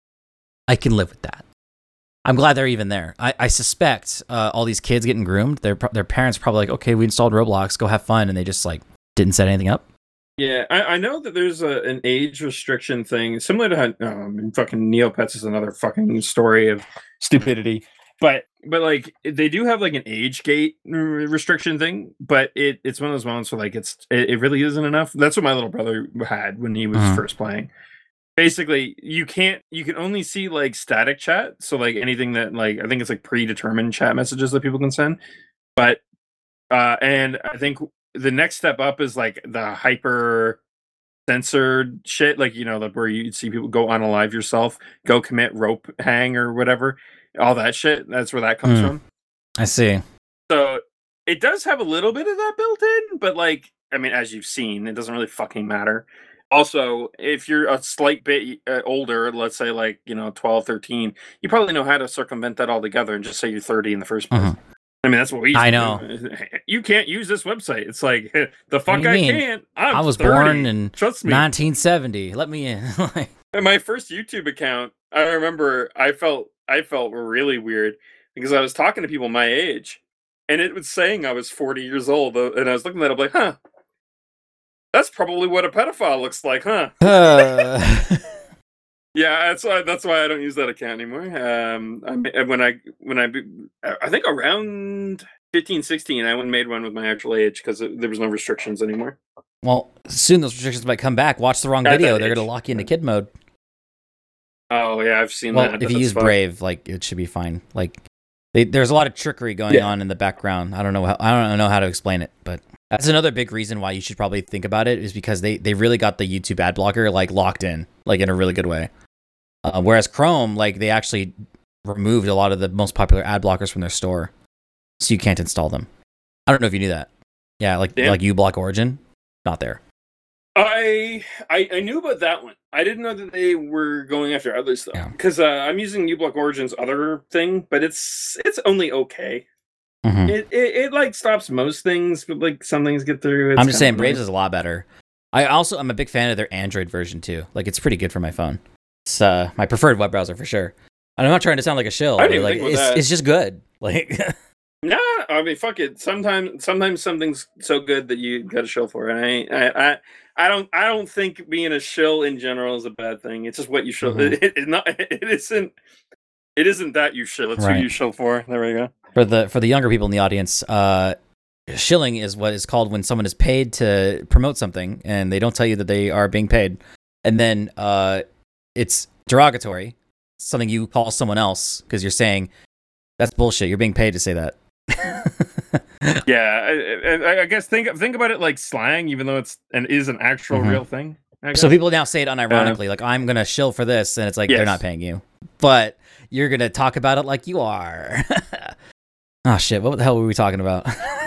I can live with that. I'm glad they're even there. I, I suspect uh, all these kids getting groomed, their their parents probably like, okay, we installed Roblox, go have fun. And they just like didn't set anything up. Yeah, I, I know that there's a, an age restriction thing similar to how um, fucking Neopets is another fucking story of stupidity. But but like they do have like an age gate restriction thing, but it it's one of those moments where like it's it, it really isn't enough. That's what my little brother had when he was Mhm. first playing. Basically, you can't you can only see like static chat, so like anything that like I think it's like predetermined chat messages that people can send. But uh and I think the next step up is like the hyper censored shit, like you know, like where you see people go unalive yourself, go commit rope hang or whatever. All that shit, that's where that comes Mm. from. I see. So it does have a little bit of that built in, but like, I mean, as you've seen, it doesn't really fucking matter. Also, if you're a slight bit uh, older, let's say like, you know, twelve, thirteen, you probably know how to circumvent that altogether and just say you're thirty in the first place. Mhm. I mean, that's what we used I to know. do. You can't use this website. It's like, the fuck do you I mean? can't. I'm I was thirty. born in Trust me. nineteen seventy. Let me in. Like, And my first YouTube account, I remember I felt I felt really weird because I was talking to people my age, and it was saying I was forty years old, uh, and I was looking at it like, huh, that's probably what a pedophile looks like, huh? uh, Yeah, that's why that's why I don't use that account anymore. Um, I, when I when I I think around fifteen, sixteen, I went and made one with my actual age because there was no restrictions anymore. well, soon those restrictions might come back. Watch the wrong At video. that They're going to age. lock you into kid mode. Oh yeah, I've seen Well, that. if you That's use fun. Brave, like it should be fine. Like they, there's a lot of trickery going Yeah. on in the background. I don't know how I don't know how to explain it, but that's another big reason why you should probably think about it is because they they really got the YouTube ad blocker like locked in, like in a really good way. Uh, whereas Chrome, like they actually removed a lot of the most popular ad blockers from their store, so you can't install them. I don't know if you knew that. Yeah, like Damn. like uBlock Origin, not there. I, I I knew about that one. I didn't know that they were going after other stuff Yeah. because uh, I'm using uBlock Origin's other thing, but it's it's only okay. Mhm. It, it it like stops most things, but like some things get through. It's I'm just saying, kinda Braves nice. is a lot better. I also I'm a big fan of their Android version too. Like it's pretty good for my phone. It's uh, my preferred web browser for sure. And I'm not trying to sound like a shill. I But didn't even like think about it's that. it's just good. Like Nah, I mean, fuck it. Sometimes sometimes something's so good that you got to shill for it. I, ain't- I I I don't I don't think being a shill in general is a bad thing. It's just what you shill. Mhm. It, it, it not it isn't it isn't that you shill. It's Right. who you shill for. There we go. for the for the younger people in the audience, uh, shilling is what is called when someone is paid to promote something and they don't tell you that they are being paid, and then uh, it's derogatory, something you call someone else because you're saying that's bullshit. You're being paid to say that. Yeah, I, I, I guess think think about it like slang, even though it's and is an actual Mhm. real thing. I So guess. people now say it unironically, like I'm gonna shill for this, and it's like they're Yes. not paying you, but you're gonna talk about it like you are. Oh shit! What the hell were we talking about?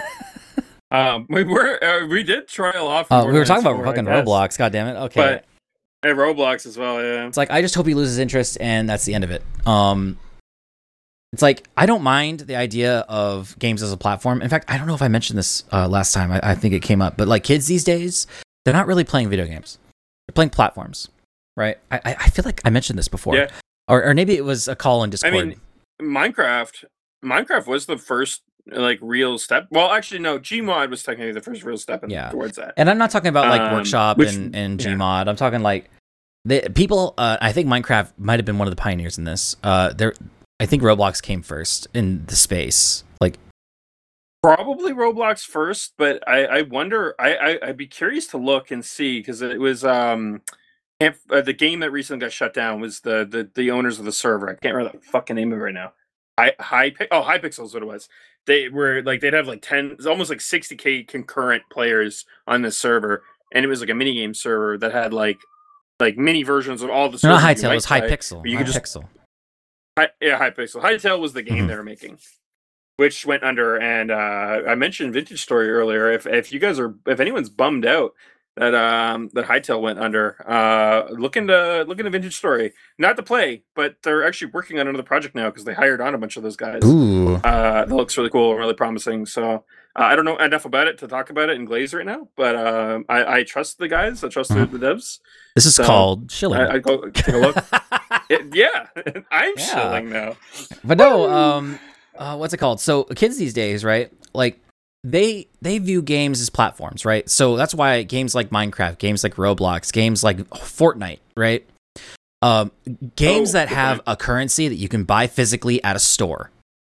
um, we were uh, we did trail off. Oh, we were talking about fucking Roblox. God damn it! Okay, but hey, Roblox as well. Yeah, it's like I just hope he loses interest, and that's the end of it. Um, it's like I don't mind the idea of games as a platform. In fact, I don't know if I mentioned this uh, last time. I, I think it came up, but like kids these days, they're not really playing video games. They're playing platforms, right? I I feel like I mentioned this before, yeah. or or maybe it was a call in Discord. I mean, Minecraft. Minecraft was the first like real step. Well, actually, no. Gmod was technically the first real step in, yeah. towards that. And I'm not talking about like um, Workshop which, and, and yeah. Gmod. I'm talking like the people. Uh, I think Minecraft might have been one of the pioneers in this. Uh, there, I think Roblox came first in the space. Like probably Roblox first, but I, I wonder. I, I I'd be curious to look and see because it was um. If, uh, the game that recently got shut down was the, the the owners of the server. I can't remember the fucking name of it right now. High, high, oh, Hypixel is what it was. They were like they'd have like ten, it's almost like sixty k concurrent players on this server, and it was like a mini game server that had like like mini versions of all the. No, not Hytale, it was Hypixel. You could just Hypixel. Hi, yeah, Hypixel. Hytale was the game mm-hmm. they were making, which went under. And uh, I mentioned Vintage Story earlier. If if you guys are, if anyone's bummed out that um that Hytale went under, uh look into look into Vintage Story, not to play, but they're actually working on another project now because they hired on a bunch of those guys. Ooh. Uh that looks really cool and really promising. So uh, I don't know enough about it to talk about it in Glaze right now, but um uh, I, I trust the guys, I trust mm-hmm. the, the devs. This is so called shilling. I, I go take a look. it, yeah I'm yeah. shilling now, but no. um uh what's it called? So kids these days, right, like They they view games as platforms, right? So that's why games like Minecraft, games like Roblox, games like Fortnite, right? Um, games oh, that have a currency that you can buy physically at a store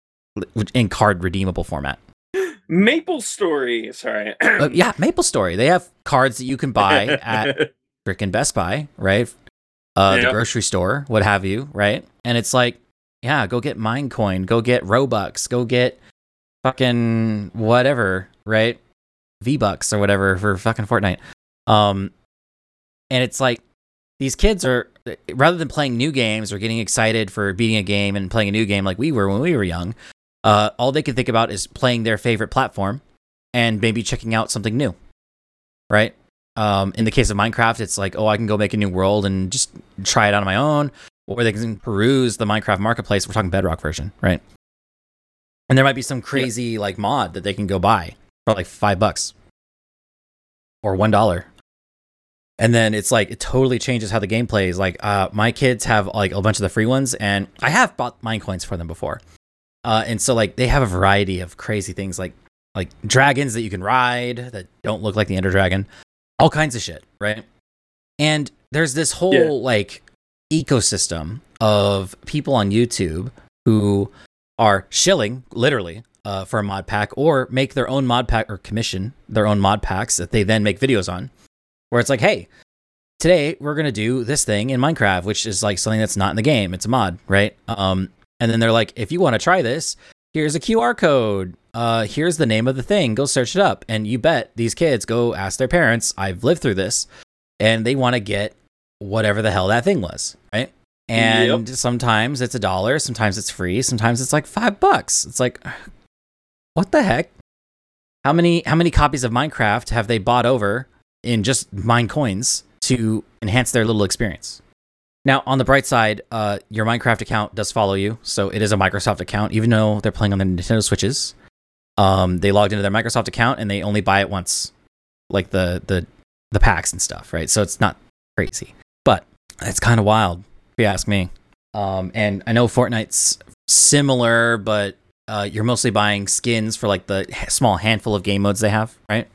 in card redeemable format. Maple Story, sorry. uh, yeah, Maple Story. They have cards that you can buy at frickin' Best Buy, right? Uh, yep. The grocery store, what have you, right? And it's like, yeah, go get Minecoin, go get Robux, go get fucking whatever, right? V-Bucks or whatever for fucking Fortnite. Um, and it's like these kids are, rather than playing new games or getting excited for beating a game and playing a new game like we were when we were young, uh, all they can think about is playing their favorite platform and maybe checking out something new, right? Um, in the case of Minecraft, it's like, oh, I can go make a new world and just try it out on my own, or they can peruse the Minecraft marketplace. We're talking Bedrock version, right? And there might be some crazy yeah. like mod that they can go buy for like five bucks or one dollar. And then it's like, it totally changes how the game plays. Like, uh, my kids have like a bunch of the free ones, and I have bought Minecoins for them before. Uh, and so like they have a variety of crazy things, like, like dragons that you can ride that don't look like the Ender Dragon, all kinds of shit. Right. And there's this whole yeah. like ecosystem of people on YouTube who are shilling literally uh, for a mod pack, or make their own mod pack or commission their own mod packs that they then make videos on, where it's like, hey, today we're going to do this thing in Minecraft, which is like something that's not in the game. It's a mod, right? Um, and then they're like, if you want to try this, here's a Q R code. Uh, here's the name of the thing. Go search it up. And you bet these kids go ask their parents, I've lived through this, and they want to get whatever the hell that thing was, right? And yep. sometimes it's a dollar, sometimes it's free, sometimes it's like five bucks. It's like, what the heck? How many how many copies of Minecraft have they bought over in just Minecoins to enhance their little experience? Now, on the bright side, uh, your Minecraft account does follow you, so it is a Microsoft account, even though they're playing on the Nintendo Switches. Um, they logged into their Microsoft account and they only buy it once, like the the the packs and stuff, right? So it's not crazy, but it's kind of wild. If you ask me. Um, and I know Fortnite's similar, but uh, you're mostly buying skins for like the small handful of game modes they have, right?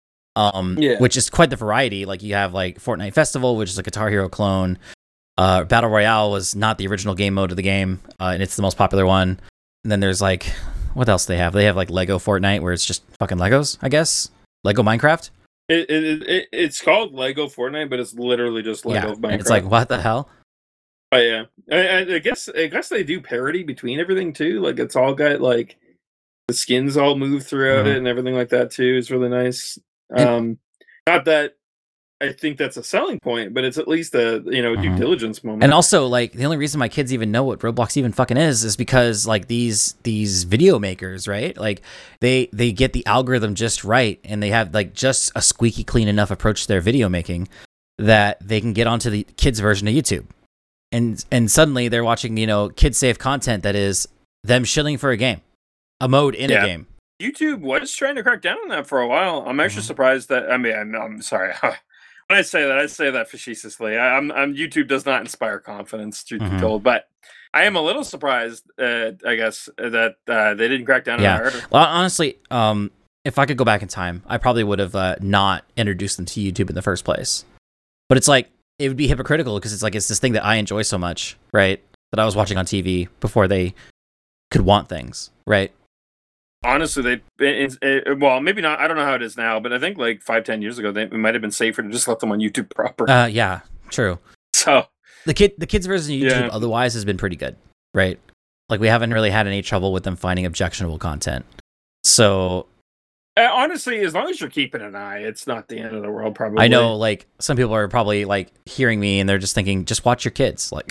Um, yeah. Which is quite the variety. Like you have like Fortnite Festival, which is a Guitar Hero clone. Uh, Battle Royale was not the original game mode of the game, uh, and it's the most popular one. And then there's like, what else they have? They have like Lego Fortnite, where it's just fucking Legos, I guess. Lego Minecraft. It, it, it it's called Lego Fortnite, but it's literally just Lego yeah. Minecraft. And it's like, what the hell? Oh yeah, I, I guess I guess they do parody between everything too. Like it's all got like the skins all move throughout mm-hmm. it and everything like that too. Is really nice. Um, not that I think that's a selling point, but it's at least a, you know, due Mhm. diligence moment. And also, like, the only reason my kids even know what Roblox even fucking is is because like these these video makers, right? Like they they get the algorithm just right, and they have like just a squeaky clean enough approach to their video making that they can get onto the kids version of YouTube. And and suddenly they're watching, you know, kid safe content that is them shilling for a game, a mode in Yeah. a game. YouTube was trying to crack down on that for a while. I'm actually Mhm. surprised that, I mean, I'm, I'm sorry. When I say that, I say that facetiously. I, I'm, I'm YouTube does not inspire confidence, truth be Mhm. told. But I am a little surprised, uh, I guess, that uh, they didn't crack down Yeah. on it harder. Well, honestly, um, if I could go back in time, I probably would have uh, not introduced them to YouTube in the first place. But it's like it would be hypocritical because it's like it's this thing that I enjoy so much, right? That I was watching on T V before they could want things, right? Honestly, they it, it, well, maybe not. I don't know how it is now, but I think like five, ten years ago, they, it might have been safer to just let them on YouTube proper. Uh, yeah, true. So The kid, the kids' version of YouTube Yeah. otherwise has been pretty good, right? Like we haven't really had any trouble with them finding objectionable content. So uh, honestly, as long as you're keeping an eye, it's not the end of the world. Probably. I know, like some people are probably like hearing me and they're just thinking, just watch your kids. Like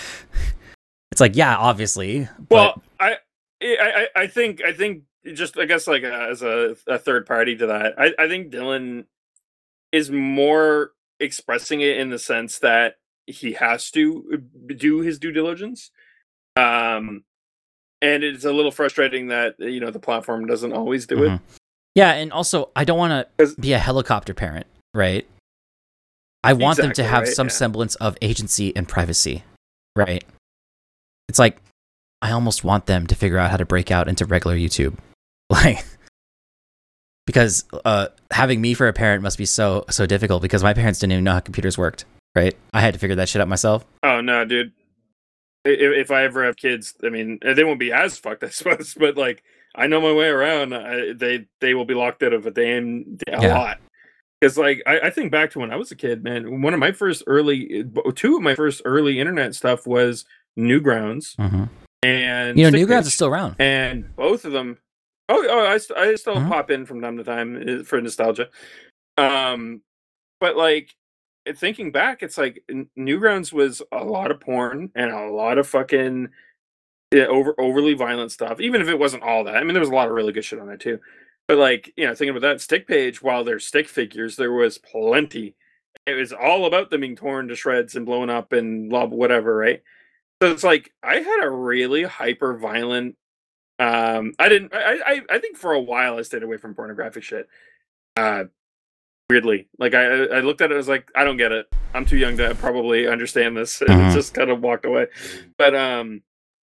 it's like, yeah, obviously. But Well, I, I, I I think, I think, just I guess like uh, as a, a third party to that, I, I think Dylan is more expressing it in the sense that he has to do his due diligence. Um, and it's a little frustrating that you know the platform doesn't always do it. Mhm. Yeah, and also I don't want 'Cause- to be a helicopter parent, right? I want them to Exactly, have right, some yeah. semblance of agency and privacy, right? It's like I almost want them to figure out how to break out into regular YouTube, like because uh, having me for a parent must be so so difficult because my parents didn't even know how computers worked, right? I had to figure that shit out myself. Oh no, dude. I- If, if I ever have kids, I mean, they won't be as fucked, I suppose, but like I know my way around. I, they they will be locked out of a damn a Yeah. lot. Because like I, I think back to when I was a kid, man. One of my first early, two of my first early internet stuff was Newgrounds Mm-hmm. and You know, Stick Newgrounds Page. is still around. And both of them, oh, oh I, st- I still Mhm. pop in from time to time uh, for nostalgia. Um, but like it- thinking back, it's like N- Newgrounds was a lot of porn and a lot of fucking yeah, over overly violent stuff. Even if it wasn't all that, I mean, there was a lot of really good shit on there too. But like, you know, thinking about that Stick Page, while there's stick figures, there was plenty. It was all about them being torn to shreds and blown up and blah whatever, right? So it's like I had a really hyper violent. Um, I didn't. I, I I think for a while I stayed away from pornographic shit. Uh, weirdly, like I I looked at it, I was like, I don't get it. I'm too young to probably understand this, and Mhm. just kind of walked away. But um,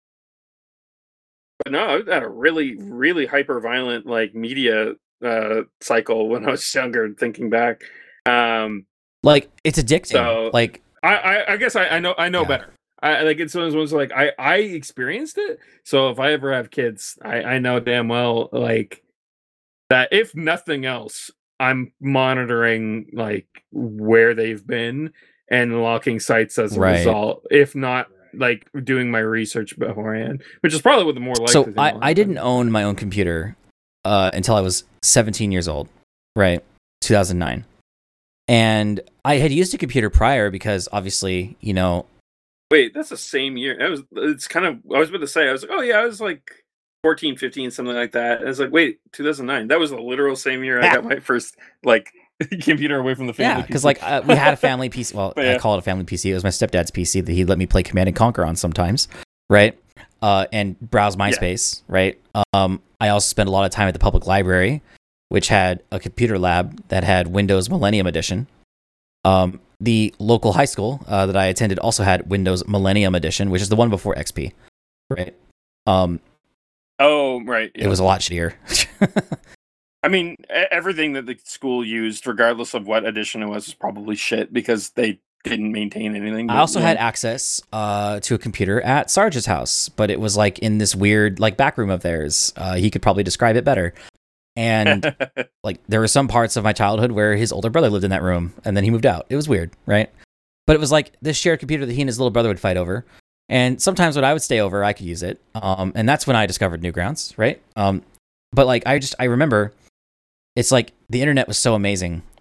but no, I had a really really hyper violent like media uh cycle when I was younger. Thinking back, um, Like it's addicting. So- like I, I, I guess I, I know I know Yeah. better. I like it's one of those ones like I I experienced it. So if I ever have kids, I I know damn well like that. If nothing else, I'm monitoring like where they've been and locking sites as a Right. result. If not, like doing my research beforehand, which is probably what the more likely. so thing I, will I happen. didn't own my own computer uh, until I was seventeen years old, right? two thousand nine. And I had used a computer prior because obviously, you know, Wait, that's the same year. That was. It's kind of. I was about to say. I was like, oh yeah, I was like fourteen, fifteen, something like that. I was like, wait, two thousand nine. That was the literal same year I got my first like computer away from the family. yeah, because P C. like uh, we had a family P C. Well, But I yeah. call it a family P C. It was my stepdad's P C that he let me play Command and Conquer on sometimes, right? Uh, and browse MySpace, right? Um, I also spent a lot of time at the public library, which had a computer lab that had Windows Millennium Edition. Um, the local high school uh, that I attended also had Windows Millennium Edition, which is the one before X P, right? Um, oh right, yeah. It was a lot shittier. I mean, e- everything that the school used, regardless of what edition it was, was probably shit because they didn't maintain anything. I but, also you had know. access uh, to a computer at Sarge's house, but it was like in this weird like back room of theirs. Uh, he could probably describe it better. And like there were some parts of my childhood where his older brother lived in that room, and then he moved out. It was weird, right? But it was like this shared computer that he and his little brother would fight over. And sometimes when I would stay over, I could use it. Um, and that's when I discovered Newgrounds, right? Um, but like I just I remember, it's like the internet was so amazing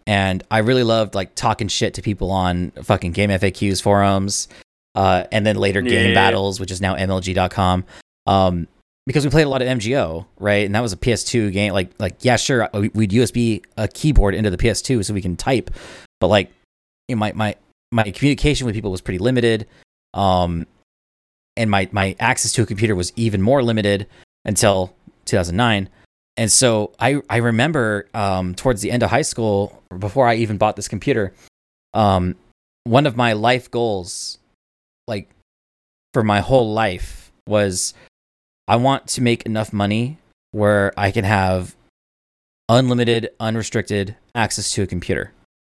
and I really loved like talking shit to people on fucking Game F A Qs forums, uh, and then later Yeah. Game Battles, which is now M L G dot com. Um, because we played a lot of M G O, right? And that was a P S two game. Like, like yeah, sure, we'd U S B a keyboard into the P S two so we can type, but like, you know, my my my communication with people was pretty limited, um, and my my access to a computer was even more limited until two thousand nine. And so I I remember um, towards the end of high school, before I even bought this computer, um, one of my life goals, like for my whole life, was I want to make enough money where I can have unlimited, unrestricted access to a computer.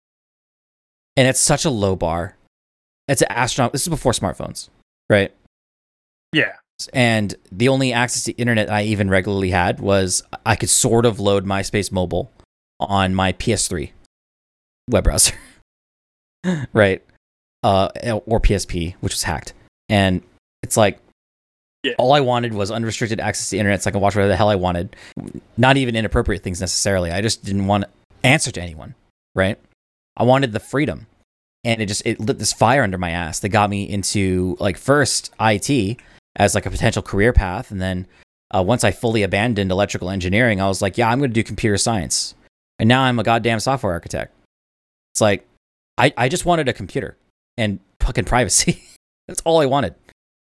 And it's such a low bar. It's an astronaut. This is before smartphones, right? Yeah. And the only access to internet I even regularly had was I could sort of load MySpace Mobile on my P S three web browser, right? Uh, or P S P, which was hacked. And it's like, yeah. all I wanted was unrestricted access to the internet so I could watch whatever the hell I wanted. Not even inappropriate things necessarily. I just didn't want to answer to anyone, right? I wanted the freedom. And it just, it lit this fire under my ass that got me into, like, first I T as like a potential career path. And then uh, once I fully abandoned electrical engineering, I was like, yeah, I'm going to do computer science. And now I'm a goddamn software architect. It's like, I, I just wanted a computer and fucking privacy. That's all I wanted.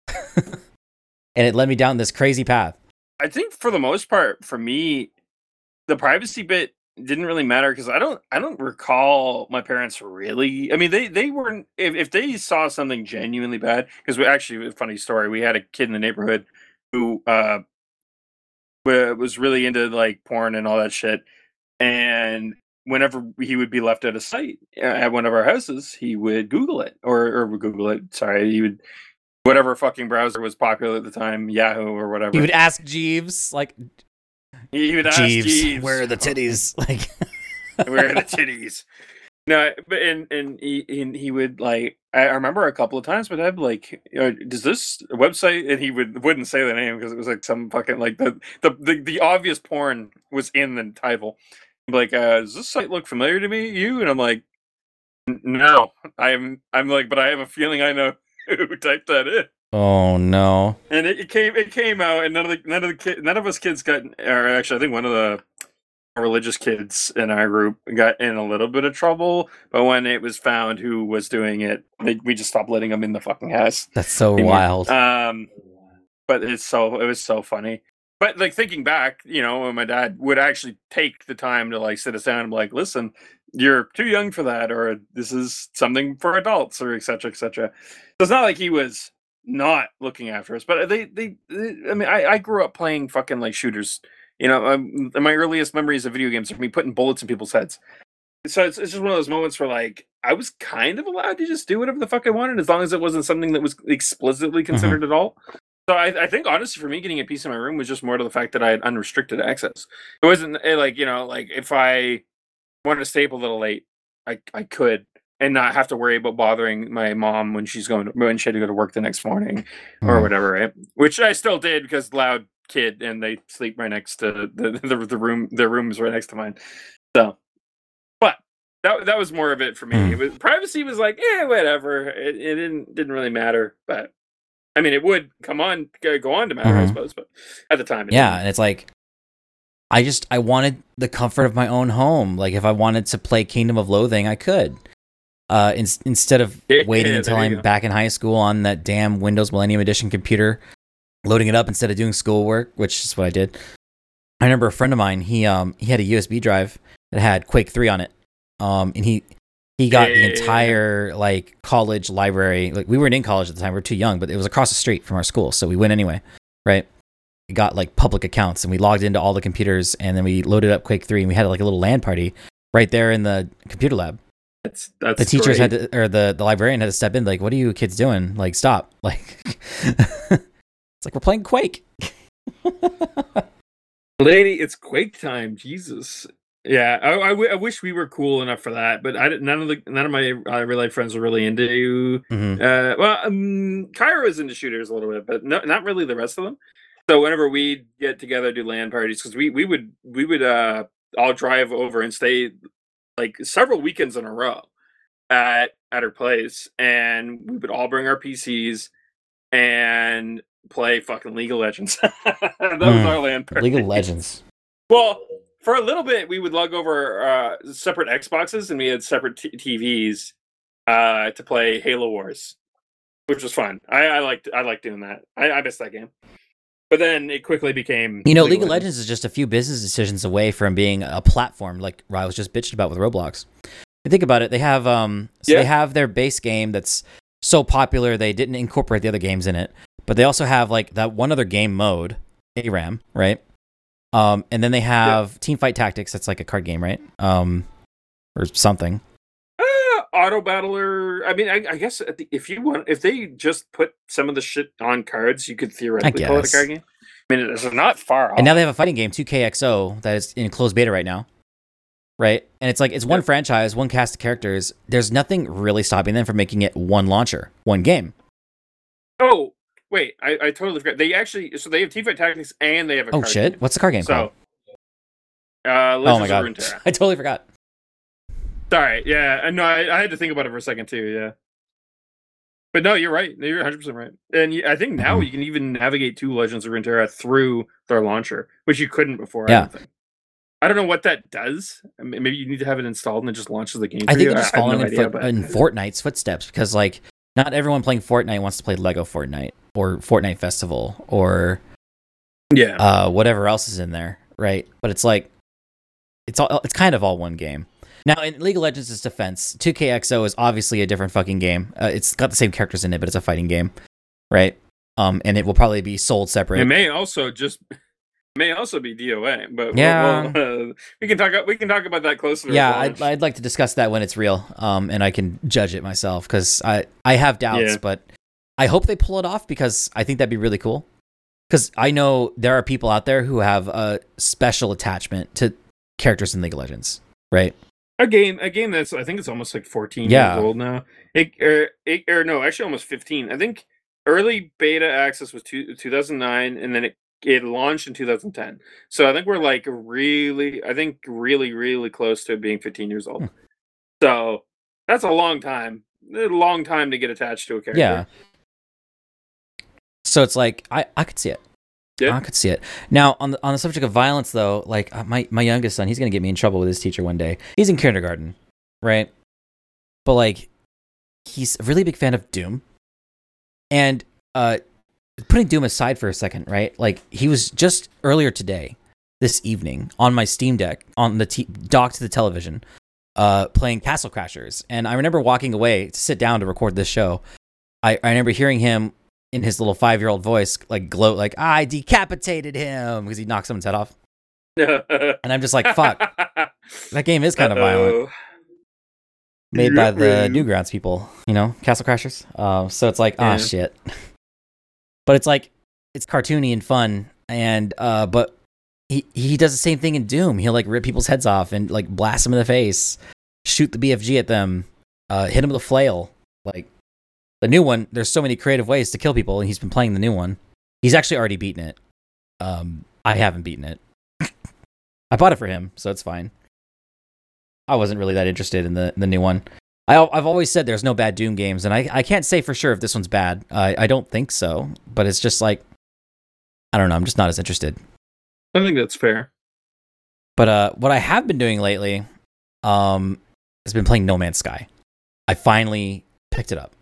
And it led me down this crazy path. I think for the most part, for me, the privacy bit didn't really matter because I don't I don't recall my parents really. I mean, they they weren't if, if they saw something genuinely bad, because we actually a funny story. We had a kid in the neighborhood who uh was really into like porn and all that shit, and whenever he would be left out of sight at one of our houses, he would Google it or or Google it. Sorry, he would. Whatever fucking browser was popular at the time, Yahoo or whatever. He would ask Jeeves, like, he would Jeeves, ask Jeeves, where are the titties? Like, where are the titties? No, but and and he and he would like. I remember a couple of times, but I'd be like, "Does this website?" And he would wouldn't say the name because it was like some fucking like the the the, the obvious porn was in the title. I'm like, uh, does this site look familiar to me? You and I'm like, no, I'm I'm like, but I have a feeling I know who typed that in. Oh no! And it, it came it came out, and none of the none of the kid, none of us kids got. Or actually, I think one of the religious kids in our group got in a little bit of trouble. But when it was found who was doing it, they, we just stopped letting them in the fucking house. That's so wild. Um, but it's so it was so funny. But like thinking back, you know, when my dad would actually take the time to like sit us down and be like, listen, you're too young for that, or this is something for adults, or et cetera, et cetera. So it's not like he was not looking after us, but they, they, they I mean, I, I grew up playing fucking like shooters. You know, um, my earliest memories of video games are me putting bullets in people's heads. So it's, it's just one of those moments where like I was kind of allowed to just do whatever the fuck I wanted, as long as it wasn't something that was explicitly considered mm-hmm. at all. So I, I think honestly for me, getting a piece in my room was just more to the fact that I had unrestricted access. It wasn't like, you know, like if I wanted to stay up a little late, I I could, and not have to worry about bothering my mom when she's going to, when she had to go to work the next morning or mm. whatever, right? Which I still did because loud kid, and they sleep right next to the, the the room. Their room is right next to mine. So, but that that was more of it for me. Mm. It was, privacy was like, yeah, whatever. It, it didn't didn't really matter, but I mean, it would come on go on to matter, mm-hmm. I suppose. But at the time, it yeah, didn't. And it's like, I just I wanted the comfort of my own home. Like if I wanted to play Kingdom of Loathing, I could. Uh, in, instead of yeah, waiting yeah, until I'm go. back in high school on that damn Windows Millennium Edition computer, loading it up instead of doing schoolwork, which is what I did. I remember a friend of mine. He um he had a U S B drive that had Quake three on it. Um, and he he got yeah, the entire yeah. like college library. Like we weren't in college at the time; we were too young. But it was across the street from our school, so we went anyway, right? We got like public accounts, and we logged into all the computers, and then we loaded up Quake three, and we had like a little LAN party right there in the computer lab. That's, that's the teachers great. had to, or the, the librarian had to step in, like, what are you kids doing? Like, stop. Like, it's like, we're playing Quake. Lady, it's Quake time. Jesus. Yeah, I, I, w- I wish we were cool enough for that, but I none of the none of my uh, real life friends were really into. Mm-hmm. Uh, well, um, Kyra was into shooters a little bit, but no, not really the rest of them. So whenever we get together, do LAN parties, because we we would we would uh all drive over and stay like several weekends in a row at at her place, and we would all bring our P Cs and play fucking League of Legends. That was our Mm, LAN League of party. Legends. Well, for a little bit, we would lug over uh, separate Xboxes, and we had separate t- TVs uh, to play Halo Wars, which was fun. I, I liked I liked doing that. I, I missed that game, but then it quickly became You know, League of Legends is just a few business decisions away from being a platform, like I was just bitching about with Roblox. You think about it, they have um, so Yeah. they have their base game that's so popular they didn't incorporate the other games in it, but they also have like that one other game mode, A RAM, right? Um, and then they have Teamfight Tactics. That's like a card game, right? Um, or something. Uh, Auto Battler. I mean, I, I guess at the- if you want, if they just put some of the shit on cards, you could theoretically call it a guess. card game. I mean, it's not far off. And now they have a fighting game, two K X O, that is in closed beta right now, right? And it's like it's one Yep. franchise, one cast of characters. There's nothing really stopping them from making it one launcher, one game. Oh, wait, I, I totally forgot. They actually, so they have Teamfight Tactics and they have a Oh card shit! game. What's the card game So, called? uh, Legends Oh my of god! Runeterra. I totally forgot. Sorry, yeah, no, I, I had to think about it for a second too, yeah. But no, you're right. You're one hundred percent right. And y- I think now Mhm. you can even navigate to Legends of Runeterra through their launcher, which you couldn't before. I Yeah. don't think. I don't know what that does. I mean, maybe you need to have it installed and it just launches the game. I for think you. they're just I have following no in, idea, foot, but in Fortnite's footsteps because, like, not everyone playing Fortnite wants to play Lego Fortnite or Fortnite Festival or yeah, uh, whatever else is in there, right? But it's like it's all it's kind of all one game. Now, in League of Legends' defense, two K X O is obviously a different fucking game. Uh, it's got the same characters in it, but it's a fighting game, right? Um, and it will probably be sold separate. it may also just may also be D O A, but Yeah. we'll, we'll, uh, we can talk. We can talk about that closer. to Yeah, launch. I'd, I'd like to discuss that when it's real, um, and I can judge it myself because I, I have doubts, Yeah. but I hope they pull it off because I think that'd be really cool. Because I know there are people out there who have a special attachment to characters in League of Legends, right? A game, a game that's I think it's almost like fourteen Yeah. years old now. It, or, it, or no, actually almost fifteen. I think early beta access was two, 2009, and then it it launched in two thousand ten. So I think we're like really, I think really, really close to it being fifteen years old. Hmm. So that's a long time, a long time to get attached to a character. Yeah. So it's like I, I could see it. Yeah. I could see it. Now on the on the subject of violence, though, like uh, my my youngest son, he's gonna get me in trouble with his teacher one day. He's in kindergarten, right? But like, he's a really big fan of Doom, and uh, putting Doom aside for a second, right? Like he was just earlier today, this evening, on my Steam Deck on the t- dock to the television, uh, playing Castle Crashers, and I remember walking away to sit down to record this show. I, I remember hearing him in his little five-year-old voice, like gloat, like I decapitated him because he knocked someone's head off, and I'm just like, fuck, that game is kind of violent. Uh-oh. Made by the Yeah. Newgrounds people, you know, Castle Crashers. Uh, so it's like, ah, Yeah. shit. But it's like, it's cartoony and fun, and uh, but he he does the same thing in Doom. He'll like rip people's heads off and like blast them in the face, shoot the B F G at them, uh, hit them with a flail. Like the new one, there's so many creative ways to kill people, and he's been playing the new one. He's actually already beaten it. Um, I haven't beaten it. I bought it for him, so it's fine. I wasn't really that interested in the the new one. I, I've always said there's no bad Doom games, and I, I can't say for sure if this one's bad. I, I don't think so, but it's just like, I don't know, I'm just not as interested. I think that's fair. But uh, what I have been doing lately um, has been playing No Man's Sky. I finally picked it up.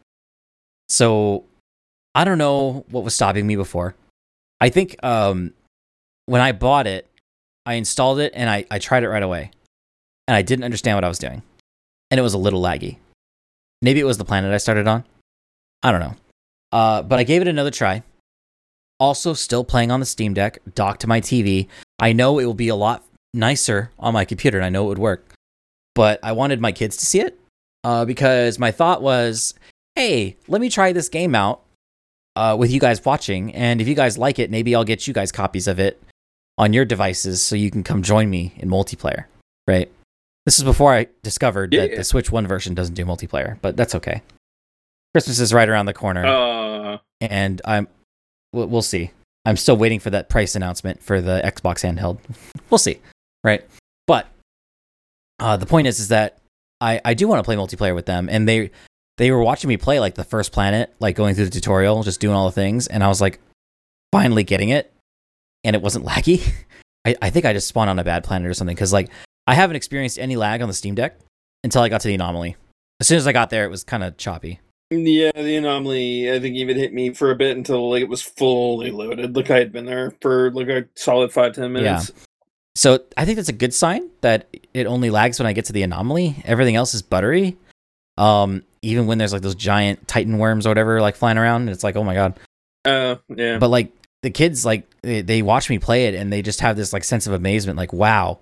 So I don't know what was stopping me before. I think um, when I bought it, I installed it and I, I tried it right away. And I didn't understand what I was doing. And it was a little laggy. Maybe it was the planet I started on. I don't know. Uh, but I gave it another try. Also, still playing on the Steam Deck, docked to my T V. I know it will be a lot nicer on my computer, and I know it would work. But I wanted my kids to see it uh, because my thought was, hey, let me try this game out uh, with you guys watching. And if you guys like it, maybe I'll get you guys copies of it on your devices so you can come join me in multiplayer, right? This is before I discovered Yeah. that the Switch One version doesn't do multiplayer, but that's okay. Christmas is right around the corner, Uh, and I'm we'll, we'll see. I'm still waiting for that price announcement for the Xbox handheld. We'll see, right? But uh, the point is, is that I, I do want to play multiplayer with them, and they they were watching me play like the first planet, like going through the tutorial, just doing all the things, and I was like, finally getting it, and it wasn't laggy. I, I think I just spawned on a bad planet or something, because like I haven't experienced any lag on the Steam Deck until I got to the anomaly. As soon as I got there, it was kind of choppy. Yeah, the anomaly, I think, even hit me for a bit until like it was fully loaded. Like I had been there for like a solid five, ten minutes. Yeah. So I think that's a good sign that it only lags when I get to the anomaly. Everything else is buttery. Um, even when there's like those giant Titan worms or whatever like flying around, it's like, oh my god. Uh, yeah. But like the kids, like they, they watch me play it, and they just have this like sense of amazement, like, wow,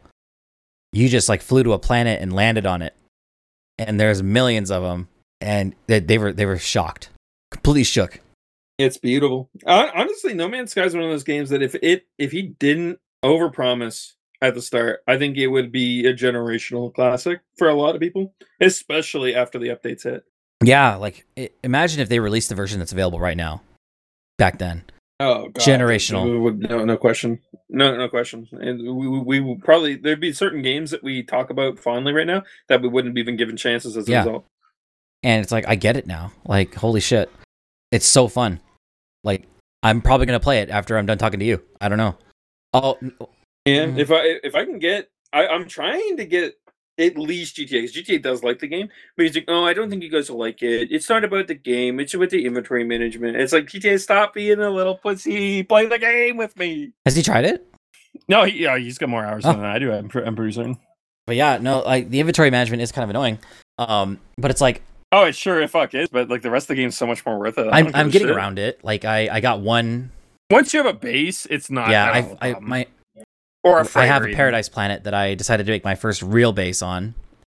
you just like flew to a planet and landed on it, and there's millions of them, and they, they were they were shocked, completely shook. It's beautiful. Uh, honestly, No Man's Sky is one of those games that if it if he didn't overpromise at the start, I think it would be a generational classic for a lot of people, especially after the updates hit. Yeah, like it, imagine if they released the version that's available right now. Back then, oh, God. Generational. No, no question. No, no question. And we, we, we probably there'd be certain games that we talk about fondly right now that we wouldn't be even given chances as a yeah. result. And it's like I get it now. Like holy shit, it's so fun. Like I'm probably gonna play it after I'm done talking to you. I don't know. Oh, yeah. If I if I can get, I, I'm trying to get at least G T A, because G T A does like the game, but he's like, oh, I don't think you guys will like it. It's not about the game. It's about the inventory management. It's like, G T A, stop being a little pussy. Play the game with me. Has he tried it? No, he, yeah, he's got more hours oh. than I do. I'm, I'm pretty certain. But yeah, no, like the inventory management is kind of annoying. Um, but it's like, oh, it sure if fuck is, but like the rest of the game's so much more worth it. I'm I'm getting shit. around it. Like I, I got one. Once you have a base, it's not. Yeah, I I my. Or a I have a paradise planet that I decided to make my first real base on.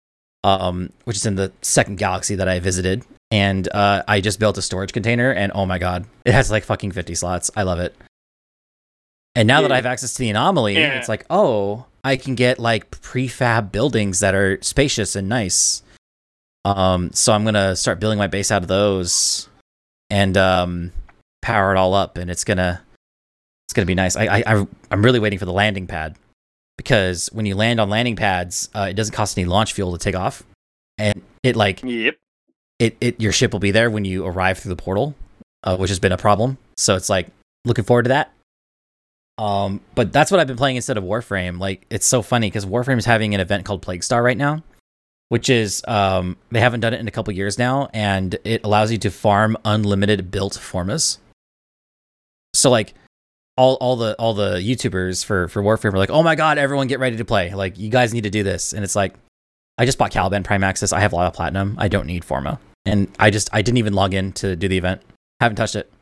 Um, which is in the second galaxy that I visited, and uh, I just built a storage container, and oh my god, it has like fucking fifty slots. I love it. And now yeah. that I have access to the anomaly, yeah. it's like, oh, I can get like prefab buildings that are spacious and nice. Um, so I'm gonna start building my base out of those, and um, power it all up, and it's gonna, it's gonna be nice. I, I, I'm really waiting for the landing pad. Because when you land on landing pads, uh, it doesn't cost any launch fuel to take off, and it like yep, it, it your ship will be there when you arrive through the portal, uh, which has been a problem. So it's like looking forward to that. Um, but that's what I've been playing instead of Warframe. Like it's so funny because Warframe is having an event called Plague Star right now, which is um they haven't done it in a couple years now, and it allows you to farm unlimited built formas. So like. All, all the all the YouTubers for, for Warframe are like, oh my god, everyone get ready to play. Like, you guys need to do this. And it's like, I just bought Caliban Prime Access. I have a lot of Platinum. I don't need Forma. And I just, I didn't even log in to do the event. Haven't touched it.